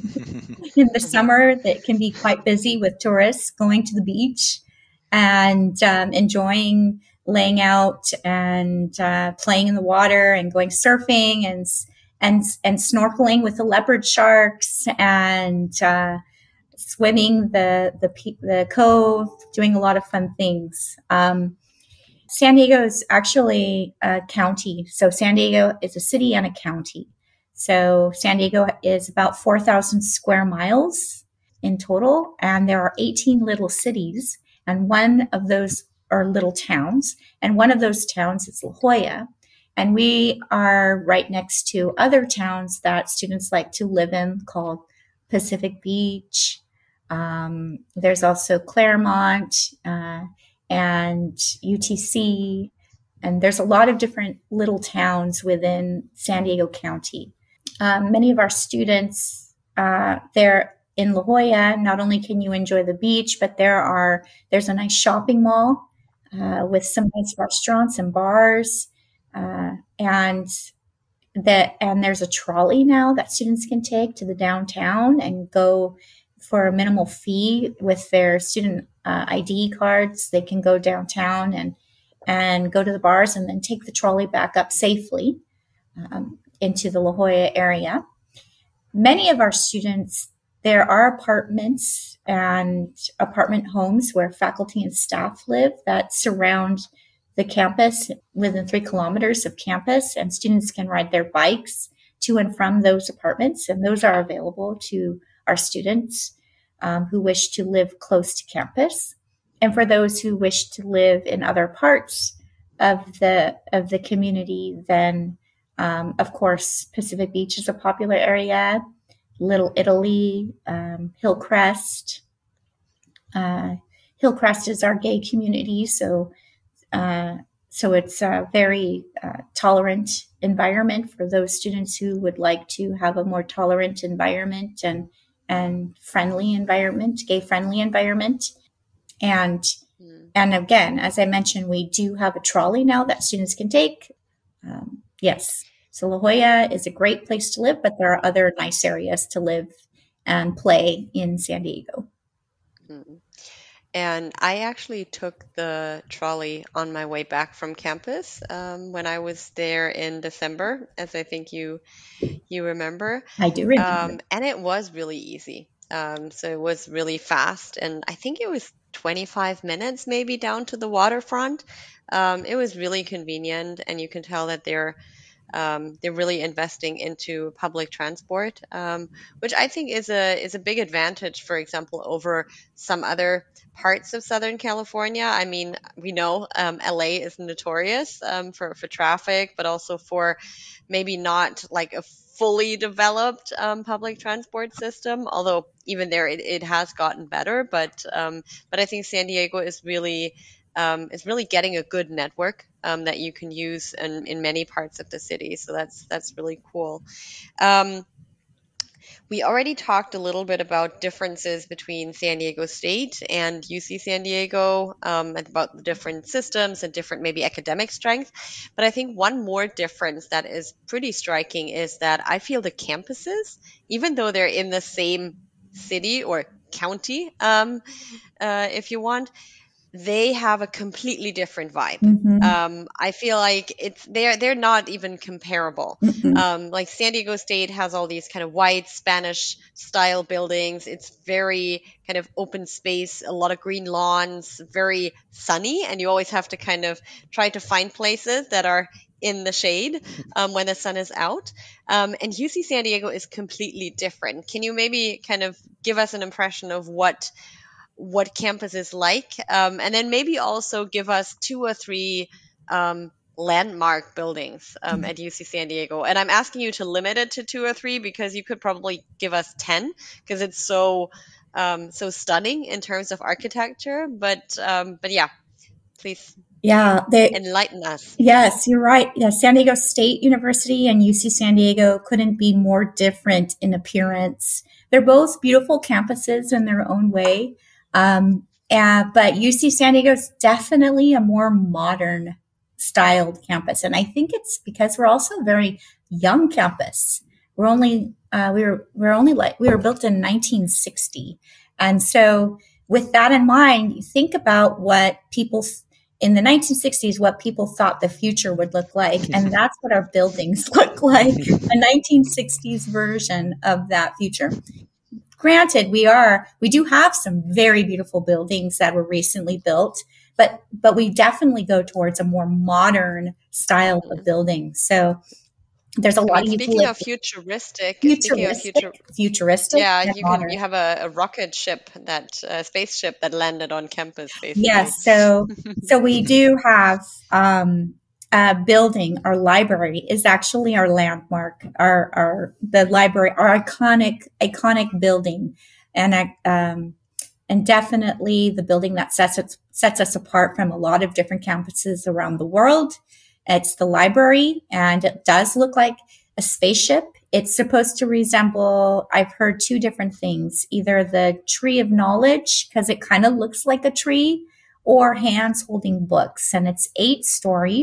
in the summer, that can be quite busy with tourists going to the beach and um, enjoying laying out and uh, playing in the water and going surfing and and and snorkeling with the leopard sharks and uh, swimming the the the cove, doing a lot of fun things. Um, San Diego is actually a county. So San Diego is a city and a county. So San Diego is about four thousand square miles in total. And there are eighteen little cities. And one of those are little towns. And one of those towns is La Jolla. And we are right next to other towns that students like to live in called Pacific Beach. Um, there's also Claremont, uh, and U T C, and there's a lot of different little towns within San Diego County. Um, many of our students, uh, they're in La Jolla. Not only can you enjoy the beach, but there are there's a nice shopping mall uh, with some nice restaurants and bars. Uh, and that, and there's a trolley now that students can take to the downtown and go for a minimal fee with their student uh, I D cards. They can go downtown and and go to the bars and then take the trolley back up safely um, into the La Jolla area. Many of our students, there are apartments and apartment homes where faculty and staff live that surround the campus within three kilometers of campus, and students can ride their bikes to and from those apartments, and those are available to our students um, who wish to live close to campus. And for those who wish to live in other parts of the of the community, then um, of course Pacific Beach is a popular area, Little Italy, um, Hillcrest. Uh, Hillcrest is our gay community, so uh, so it's a very uh, tolerant environment for those students who would like to have a more tolerant environment and and friendly environment, gay friendly environment. And mm. and again, as I mentioned, we do have a trolley now that students can take. Um, yes. So La Jolla is a great place to live, but there are other nice areas to live and play in San Diego. Mm. And I actually took the trolley on my way back from campus um, when I was there in December, as I think you you remember. I do remember. Um, and it was really easy. Um, so it was really fast. And I think it was twenty-five minutes maybe down to the waterfront. Um, it was really convenient, and you can tell that they're Um, they're really investing into public transport, um, which I think is a is a big advantage, for example, over some other parts of Southern California. I mean, we know um, L A is notorious um, for, for traffic, but also for maybe not like a fully developed um, public transport system, although even there it, it has gotten better. But um, but I think San Diego is really um, is really getting a good network um, that you can use in, in many parts of the city. So that's that's really cool. Um, we already talked a little bit about differences between San Diego State and U C San Diego, um, and about the different systems and different maybe academic strength. But I think one more difference that is pretty striking is that I feel the campuses, even though they're in the same city or county, um, uh, if you want, they have a completely different vibe. Mm-hmm. Um, I feel like it's they're they're not even comparable. Mm-hmm. Um, like San Diego State has all these kind of white Spanish style buildings. It's very kind of open space, a lot of green lawns, very sunny, and you always have to kind of try to find places that are in the shade um, when the sun is out. Um, and U C San Diego is completely different. Can you maybe kind of give us an impression of what what campus is like, um, and then maybe also give us two or three um, landmark buildings um, mm-hmm. at U C San Diego? And I'm asking you to limit it to two or three because you could probably give us ten because it's so um, so stunning in terms of architecture. But um, but yeah, please. Yeah, they enlighten us. Yes, you're right. Yeah, San Diego State University and U C San Diego couldn't be more different in appearance. They're both beautiful campuses in their own way. Um, and, but U C San Diego is definitely a more modern styled campus. And I think it's because we're also a very young campus. We're only, uh, we were, we're only like, we were built in nineteen sixty. And so with that in mind, you think about what people in the nineteen sixties, what people thought the future would look like. And that's what our buildings look like, a nineteen sixties version of that future. Granted, we are, we do have some very beautiful buildings that were recently built, but, but we definitely go towards a more modern style of building. So there's a I lot mean, of speaking of futuristic, futuristic, speaking of future, futuristic. Yeah, you modern. can, you have a, a rocket ship that, a spaceship that landed on campus, basically. Yes. So, so we do have, um, Uh, building, our library is actually our landmark, our, our, the library, our iconic, iconic building. And, um, and definitely the building that sets us, sets us apart from a lot of different campuses around the world. It's the library, and it does look like a spaceship. It's supposed to resemble, I've heard two different things, either the tree of knowledge, because it kind of looks like a tree, or hands holding books. And it's eight stories.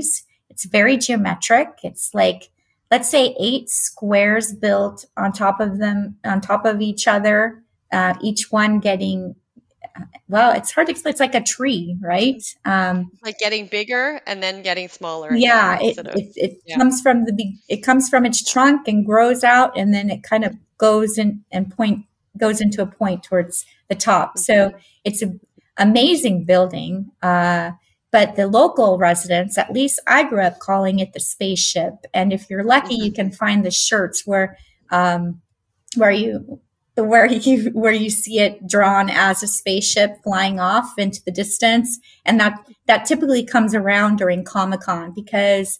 It's very geometric. It's like, let's say eight squares built on top of them, on top of each other, uh, each one getting, well, it's hard to explain. It's like a tree, right? Um, like getting bigger and then getting smaller. Yeah, again, it, of, it, it yeah. comes from the, it comes from its trunk and grows out, and then it kind of goes in and point, goes into a point towards the top. Mm-hmm. So it's an amazing building. Uh, but the local residents, at least I grew up calling it the spaceship. And if you're lucky, mm-hmm. you can find the shirts where, um, where you, where you where you see it drawn as a spaceship flying off into the distance, and that that typically comes around during Comic-Con, because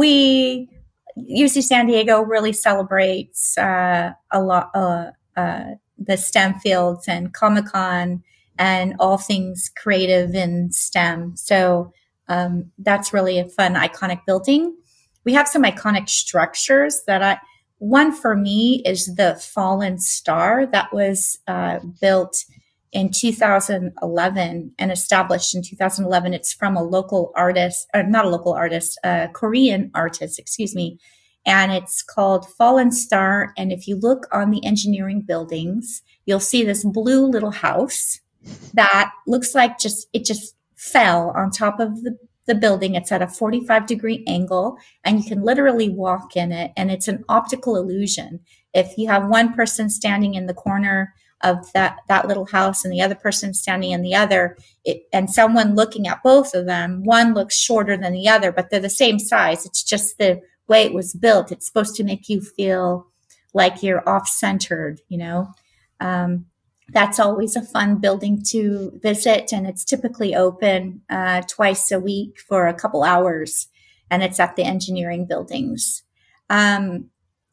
we U C San Diego really celebrates uh, a lot uh, uh, the STEM fields and Comic-Con and all things creative in STEM. So um, that's really a fun, iconic building. We have some iconic structures that I. One for me is the Fallen Star that was uh, built in two thousand eleven and established in two thousand eleven. It's from a local artist, or not a local artist, a Korean artist, excuse me. And it's called Fallen Star. And if you look on the engineering buildings, you'll see this blue little house that looks like just, it just fell on top of the the building. It's at a forty-five degree angle, and you can literally walk in it, and it's an optical illusion. If you have one person standing in the corner of that, that little house and the other person standing in the other, it, and someone looking at both of them, one looks shorter than the other, but they're the same size. It's just the way it was built. It's supposed to make you feel like you're off-centered, you know? Um, That's always a fun building to visit, and it's typically open uh, twice a week for a couple hours, and it's at the engineering buildings. Um,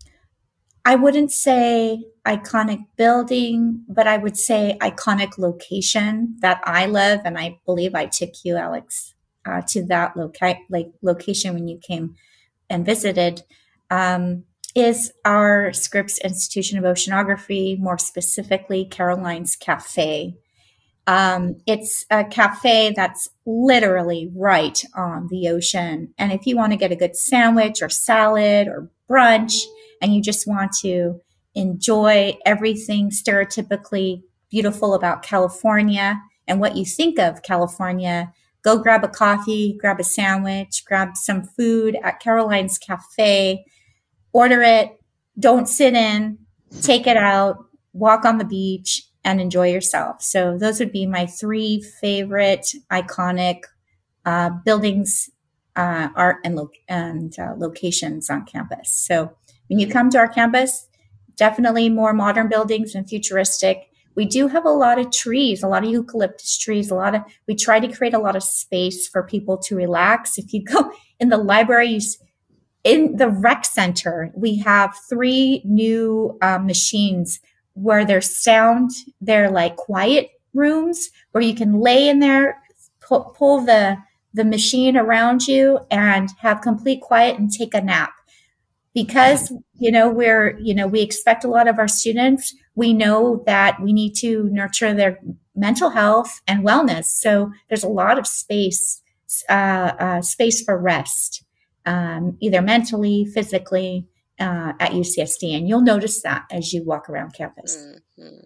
I wouldn't say iconic building, but I would say iconic location that I live, and I believe I took you, Alex, uh, to that loca- like location when you came and visited. Um, is our Scripps Institution of Oceanography, more specifically Caroline's Cafe. Um, it's a cafe that's literally right on the ocean. And if you want to get a good sandwich or salad or brunch, and you just want to enjoy everything stereotypically beautiful about California and what you think of California, go grab a coffee, grab a sandwich, grab some food at Caroline's Cafe. Order it, don't sit in, take it out, walk on the beach, and enjoy yourself. So those would be my three favorite iconic uh, buildings, uh, art, and, lo- and uh, locations on campus. So when you come to our campus, definitely more modern buildings and futuristic. We do have a lot of trees, a lot of eucalyptus trees, a lot of, we try to create a lot of space for people to relax. If you go in the library, you In the rec center, we have three new uh, machines where there's sound. They're like quiet rooms where you can lay in there, pull, pull the, the machine around you and have complete quiet and take a nap. Because, you know, we're, you know, we expect a lot of our students. We know that we need to nurture their mental health and wellness. So there's a lot of space, uh, uh, space for rest. Um, either mentally, physically, uh, at U C S D. And you'll notice that as you walk around campus. Mm-hmm.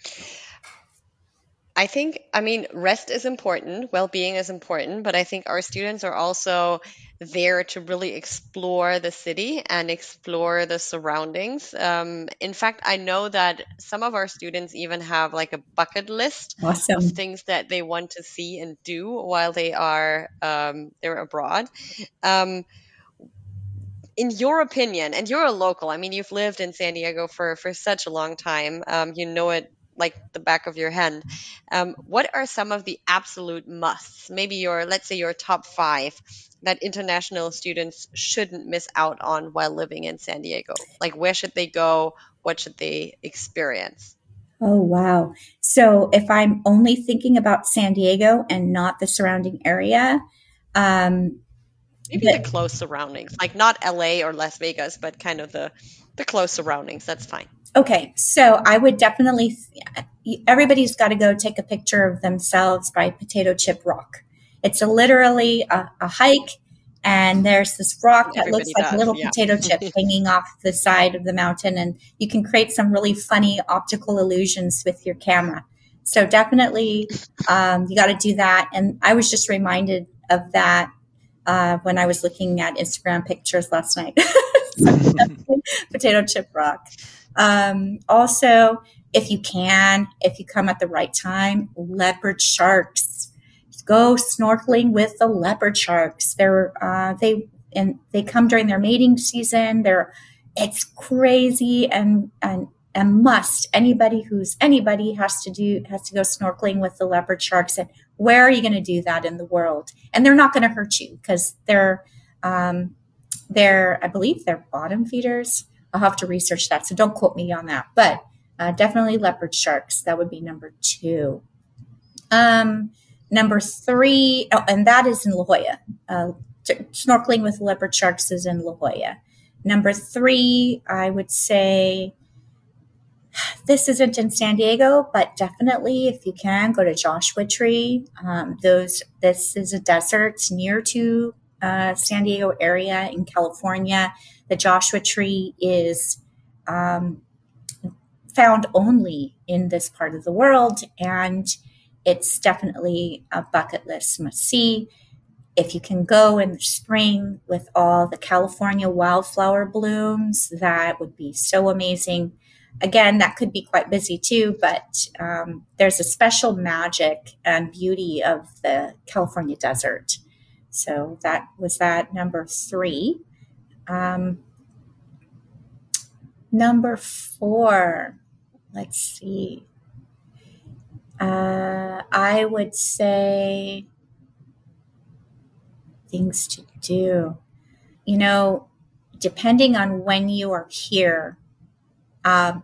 I think, I mean, rest is important, well-being is important, but I think our students are also there to really explore the city and explore the surroundings. Um, in fact, I know that some of our students even have like a bucket list Awesome. of things that they want to see and do while they are um, they're abroad. Um, In your opinion, and you're a local, I mean, you've lived in San Diego for, for such a long time. Um, you know it like the back of your hand. Um, what are some of the absolute musts? Maybe your, let's say your top five that international students shouldn't miss out on while living in San Diego? Like, where should they go? What should they experience? Oh, wow. So if I'm only thinking about San Diego and not the surrounding area, um, Maybe the, the close surroundings, like not L A or Las Vegas, but kind of the, the close surroundings. That's fine. Okay. So I would definitely, everybody's got to go take a picture of themselves by Potato Chip Rock. It's a literally a, a hike, And there's this rock that looks Everybody like a does, little yeah. potato chip hanging off the side of the mountain. And you can create some really funny optical illusions with your camera. So definitely, um, you got to do that. And I was just reminded of that uh, when I was looking at Instagram pictures last night. Potato chip rock. Um, also, if you can, if you come at the right time, leopard sharks. Go snorkeling with the leopard sharks. They're uh, they and they come during their mating season. They're it's crazy and and and must anybody who's anybody has to do has to go snorkeling with the leopard sharks. And where are you going to do that in the world? And they're not going to hurt you because they're um, they're I believe they're bottom feeders. I'll have to research that, so don't quote me on that. But uh, definitely leopard sharks. That would be number two. Um. Number three, oh, and that is in La Jolla. Uh, t- snorkeling with leopard sharks is in La Jolla. Number three, I would say this isn't in San Diego, but definitely if you can, go to Joshua Tree. Um, those this is a desert near to uh, San Diego area in California. The Joshua Tree is um, found only in this part of the world, and it's definitely a bucket list must see. If you can go in the spring with all the California wildflower blooms, that would be so amazing. Again, that could be quite busy too, but um, there's a special magic and beauty of the California desert. So that was that number three. Um, number four, let's see. Uh, I would say things to do. You know, depending on when you are here, um,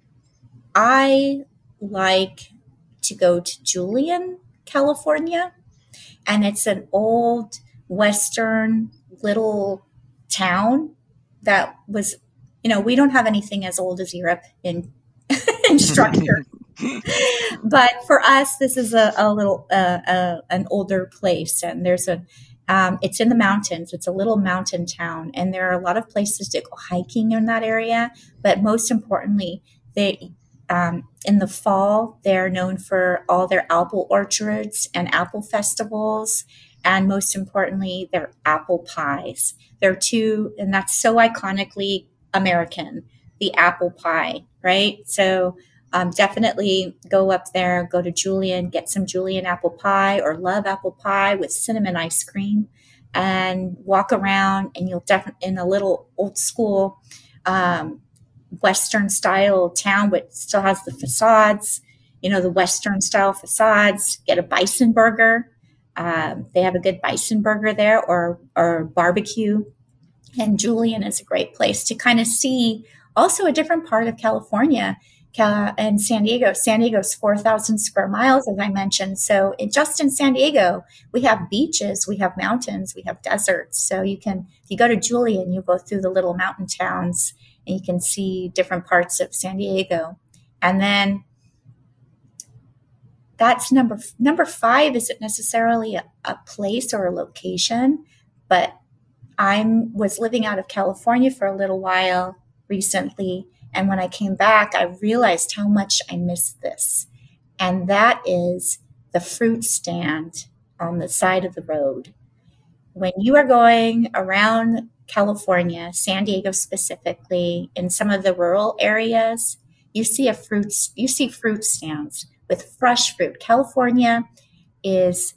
I like to go to Julian, California, and it's an old Western little town that was, you know, we don't have anything as old as Europe in, in structure. But for us, this is a, a little uh, uh, an older place, and there's a um, it's in the mountains. It's a little mountain town, and there are a lot of places to go hiking in that area. But most importantly, they um, in the fall they're known for all their apple orchards and apple festivals, and most importantly, their apple pies. They're two, and that's so iconically American, the apple pie, right? So. Um, definitely go up there, go to Julian, get some Julian apple pie or love apple pie with cinnamon ice cream, and walk around. And you'll definitely in a little old school um, Western style town, but still has the facades, you know, the Western style facades. Get a bison burger. Um, they have a good bison burger there, or or barbecue. And Julian is a great place to kind of see also a different part of California. And San Diego. San Diego's four thousand square miles, as I mentioned. So it, just in San Diego, we have beaches, we have mountains, we have deserts. So you can, if you go to Julian, you go through the little mountain towns and you can see different parts of San Diego. And then that's number, number five isn't necessarily a, a place or a location, but I was living out of California for a little while recently. And when I came back, I realized how much I missed this. And that is the fruit stand on the side of the road. When you are going around California, San Diego specifically, in some of the rural areas, you see a fruit, you see fruit stands with fresh fruit. California is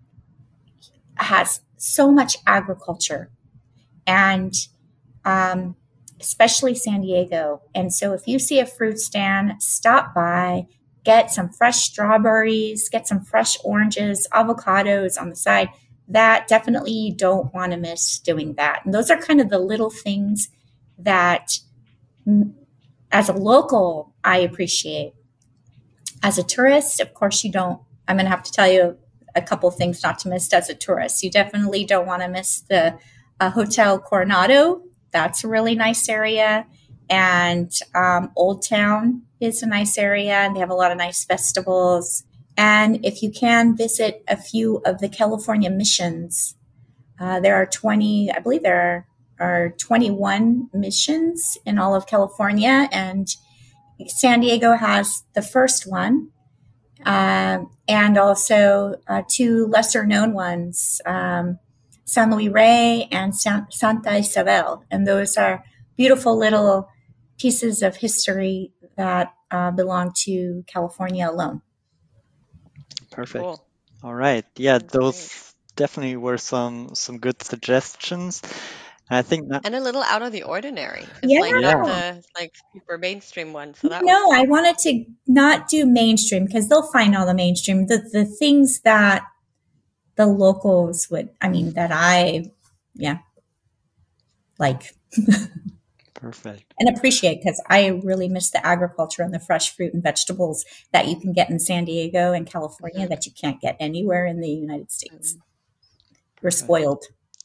has so much agriculture, and um, especially San Diego. And so if you see a fruit stand, stop by, get some fresh strawberries, get some fresh oranges, avocados on the side. That definitely you don't want to miss doing that. And those are kind of the little things that as a local, I appreciate. As a tourist, of course, you don't, I'm going to have to tell you a couple things not to miss as a tourist. You definitely don't want to miss the uh, Hotel Coronado. That's a really nice area. And um, Old Town is a nice area, and they have a lot of nice festivals. And if you can, visit a few of the California missions. Uh, there are twenty, I believe there are, are twenty-one missions in all of California, and San Diego has the first one, uh, and also uh, two lesser known ones, um, San Luis Rey and San- Santa Isabel. And those are beautiful little pieces of history that uh, belong to California alone. Perfect. Cool. All right. Yeah, That's those great. definitely were some some good suggestions. And I think that, And a little out of the ordinary. It's Yeah. like yeah, not the like super mainstream one. So that was No, I cool. wanted to not do mainstream because they'll find all the mainstream. The the things that the locals would, I mean, that I, yeah, like perfect. and appreciate, because I really miss the agriculture and the fresh fruit and vegetables that you can get in San Diego and California Mhm. that you can't get anywhere in the United States. Mhm. We're spoiled.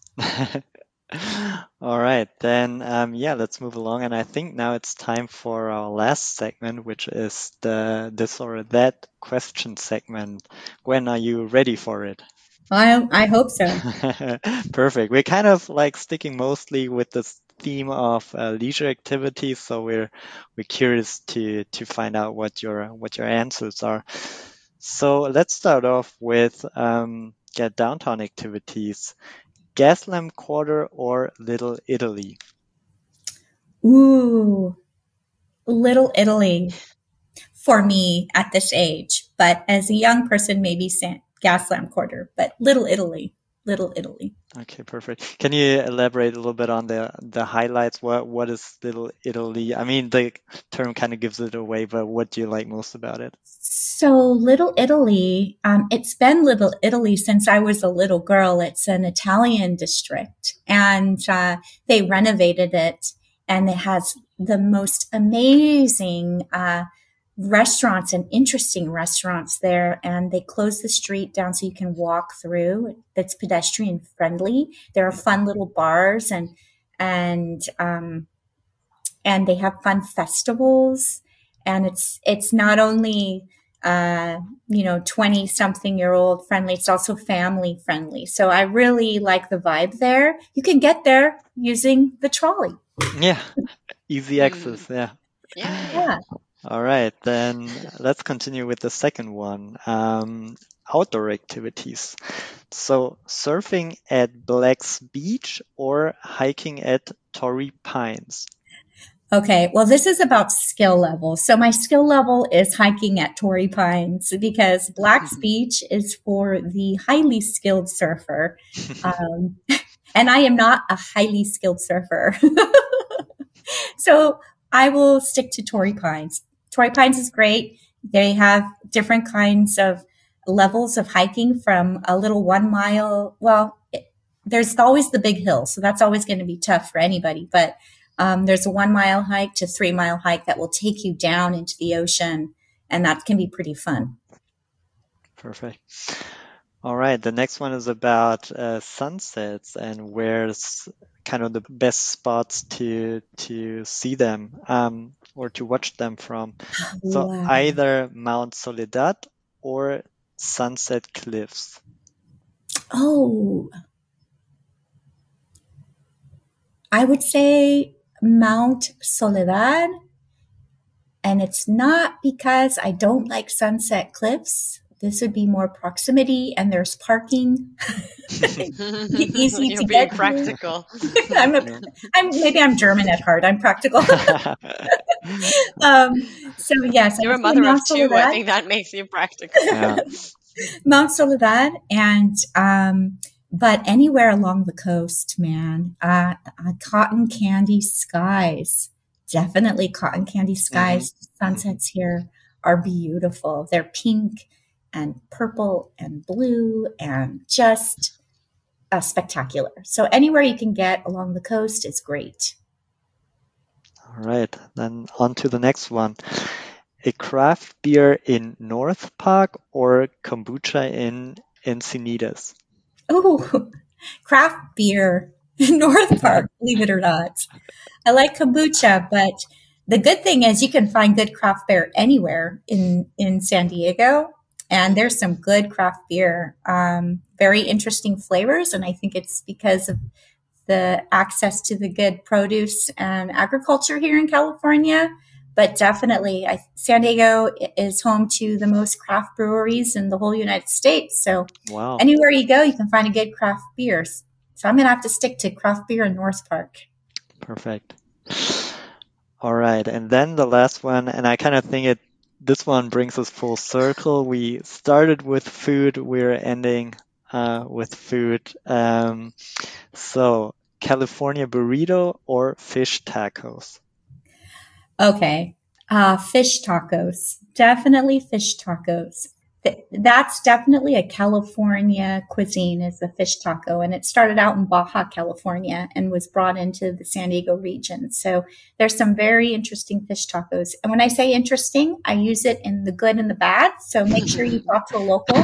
All right, then, um, yeah, let's move along. And I think now it's time for our last segment, which is the this or that question segment. Gwen, are you ready for it? I I hope so. Perfect. We're kind of like sticking mostly with this theme of uh, leisure activities, so we're we're curious to to find out what your what your answers are. So let's start off with um, yeah, downtown activities. Gaslamp Quarter or Little Italy? Ooh, Little Italy for me at this age, but as a young person, maybe San, Gaslamp Quarter, but Little Italy, Little Italy. Okay, perfect. Can you elaborate a little bit on the the highlights? What what is Little Italy? I mean, the term kind of gives it away, but what do you like most about it? So Little Italy, um, it's been Little Italy since I was a little girl. It's an Italian district, and uh, they renovated it, and it has the most amazing uh, restaurants and interesting restaurants there. And they closed the street down so you can walk through. It's pedestrian friendly. There are fun little bars, and and um, and they have fun festivals. And it's it's not only uh, you know twenty something year old friendly, it's also family friendly. So I really like the vibe there. You can get there using the trolley. Yeah, easy Mm. access. Yeah. Yeah. Yeah. All right, then let's continue with the second one. Um, outdoor activities. So surfing at Black's Beach or hiking at Torrey Pines? Okay, well, this is about skill level. So my skill level is hiking at Torrey Pines because Black's Beach is for the highly skilled surfer. Um, and I am not a highly skilled surfer. So I will stick to Torrey Pines. Torrey Pines is great. They have different kinds of levels of hiking from a little one mile. Well, it, there's always the big hill. So that's always going to be tough for anybody. But um, there's a one mile hike to three mile hike that will take you down into the ocean. And that can be pretty fun. Perfect. All right, the next one is about uh, sunsets and where's kind of the best spots to to see them um, or to watch them from. So Wow. either Mount Soledad or Sunset Cliffs. Oh, I would say Mount Soledad. And it's not because I don't like Sunset Cliffs. This would be more proximity, and there's parking. Easy You're to being get practical. I'm, a, I'm maybe I'm German at heart. I'm practical. um, so yes, You're a I would say mother of Mount two. I Soledad, think that makes you practical. Yeah. Mount Soledad, and um, but anywhere along the coast, man. Uh, uh, cotton candy skies, definitely cotton candy skies. The sunsets here are beautiful. They're pink and purple and blue and just uh, spectacular. So anywhere you can get along the coast is great. All right, then on to the next one. A craft beer in North Park or kombucha in Encinitas? Oh, craft beer in North Park, believe it or not. I like kombucha, but the good thing is you can find good craft beer anywhere in, in San Diego. And there's some good craft beer, um, very interesting flavors. And I think it's because of the access to the good produce and agriculture here in California. But definitely, I, San Diego is home to the most craft breweries in the whole United States. So wow. Anywhere you go, you can find a good craft beer. So I'm going to have to stick to craft beer in North Park. Perfect. All right. And then the last one, and I kind of think it, this one brings us full circle. We started with food. We're ending uh, with food. Um, so California burrito or fish tacos? Okay. Uh, fish tacos. Definitely fish tacos. Th- that's definitely a California cuisine, is the fish taco. And it started out in Baja, California, and was brought into the San Diego region. So there's some very interesting fish tacos. And when I say interesting, I use it in the good and the bad. So make sure you talk to a local.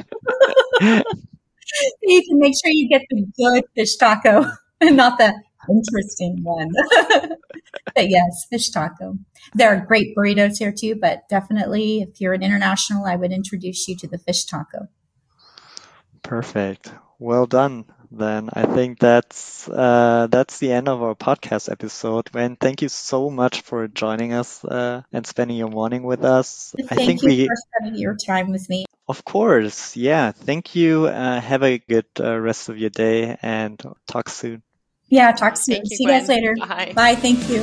You can make sure you get the good fish taco and not the interesting one. But yes, fish taco. There are great burritos here too, but definitely if you're an international, I would introduce you to the fish taco. Perfect. Well done. Then I think that's uh, that's the end of our podcast episode. Wen, thank you so much for joining us uh, and spending your morning with us. Thank I think you we, for spending your time with me. Of course, yeah. Thank you. Uh, have a good uh, rest of your day and talk soon. Yeah, talk soon. Thank you, See you guys Gwen. later. Bye. Bye. Thank you.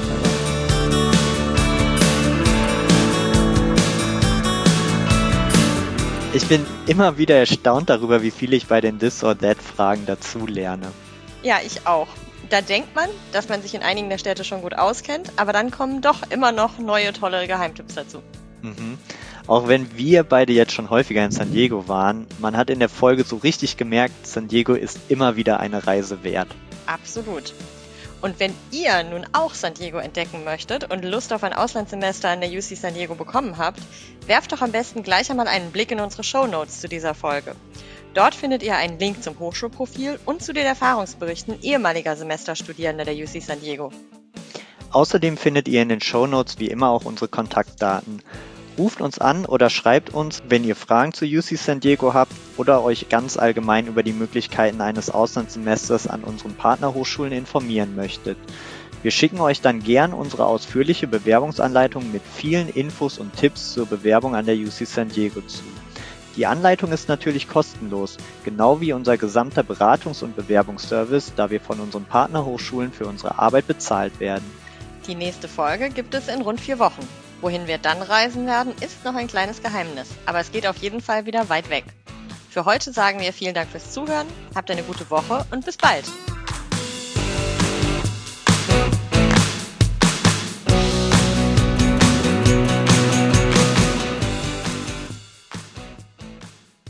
Ich bin immer wieder erstaunt darüber, wie viel ich bei den This or That Fragen dazu lerne. Ja, ich auch. Da denkt man, dass man sich in einigen der Städte schon gut auskennt, aber dann kommen doch immer noch neue tolle Geheimtipps dazu. Mhm. Auch wenn wir beide jetzt schon häufiger in San Diego waren, man hat in der Folge so richtig gemerkt, San Diego ist immer wieder eine Reise wert. Absolut. Und wenn ihr nun auch San Diego entdecken möchtet und Lust auf ein Auslandssemester an der U C San Diego bekommen habt, werft doch am besten gleich einmal einen Blick in unsere Shownotes zu dieser Folge. Dort findet ihr einen Link zum Hochschulprofil und zu den Erfahrungsberichten ehemaliger Semesterstudierender der U C San Diego. Außerdem findet ihr in den Shownotes wie immer auch unsere Kontaktdaten. Ruft uns an oder schreibt uns, wenn ihr Fragen zu U C San Diego habt oder euch ganz allgemein über die Möglichkeiten eines Auslandssemesters an unseren Partnerhochschulen informieren möchtet. Wir schicken euch dann gern unsere ausführliche Bewerbungsanleitung mit vielen Infos und Tipps zur Bewerbung an der U C San Diego zu. Die Anleitung ist natürlich kostenlos, genau wie unser gesamter Beratungs- und Bewerbungsservice, da wir von unseren Partnerhochschulen für unsere Arbeit bezahlt werden. Die nächste Folge gibt es in rund vier Wochen. Wohin wir dann reisen werden, ist noch ein kleines Geheimnis, aber es geht auf jeden Fall wieder weit weg. Für heute sagen wir vielen Dank fürs Zuhören, habt eine gute Woche und bis bald!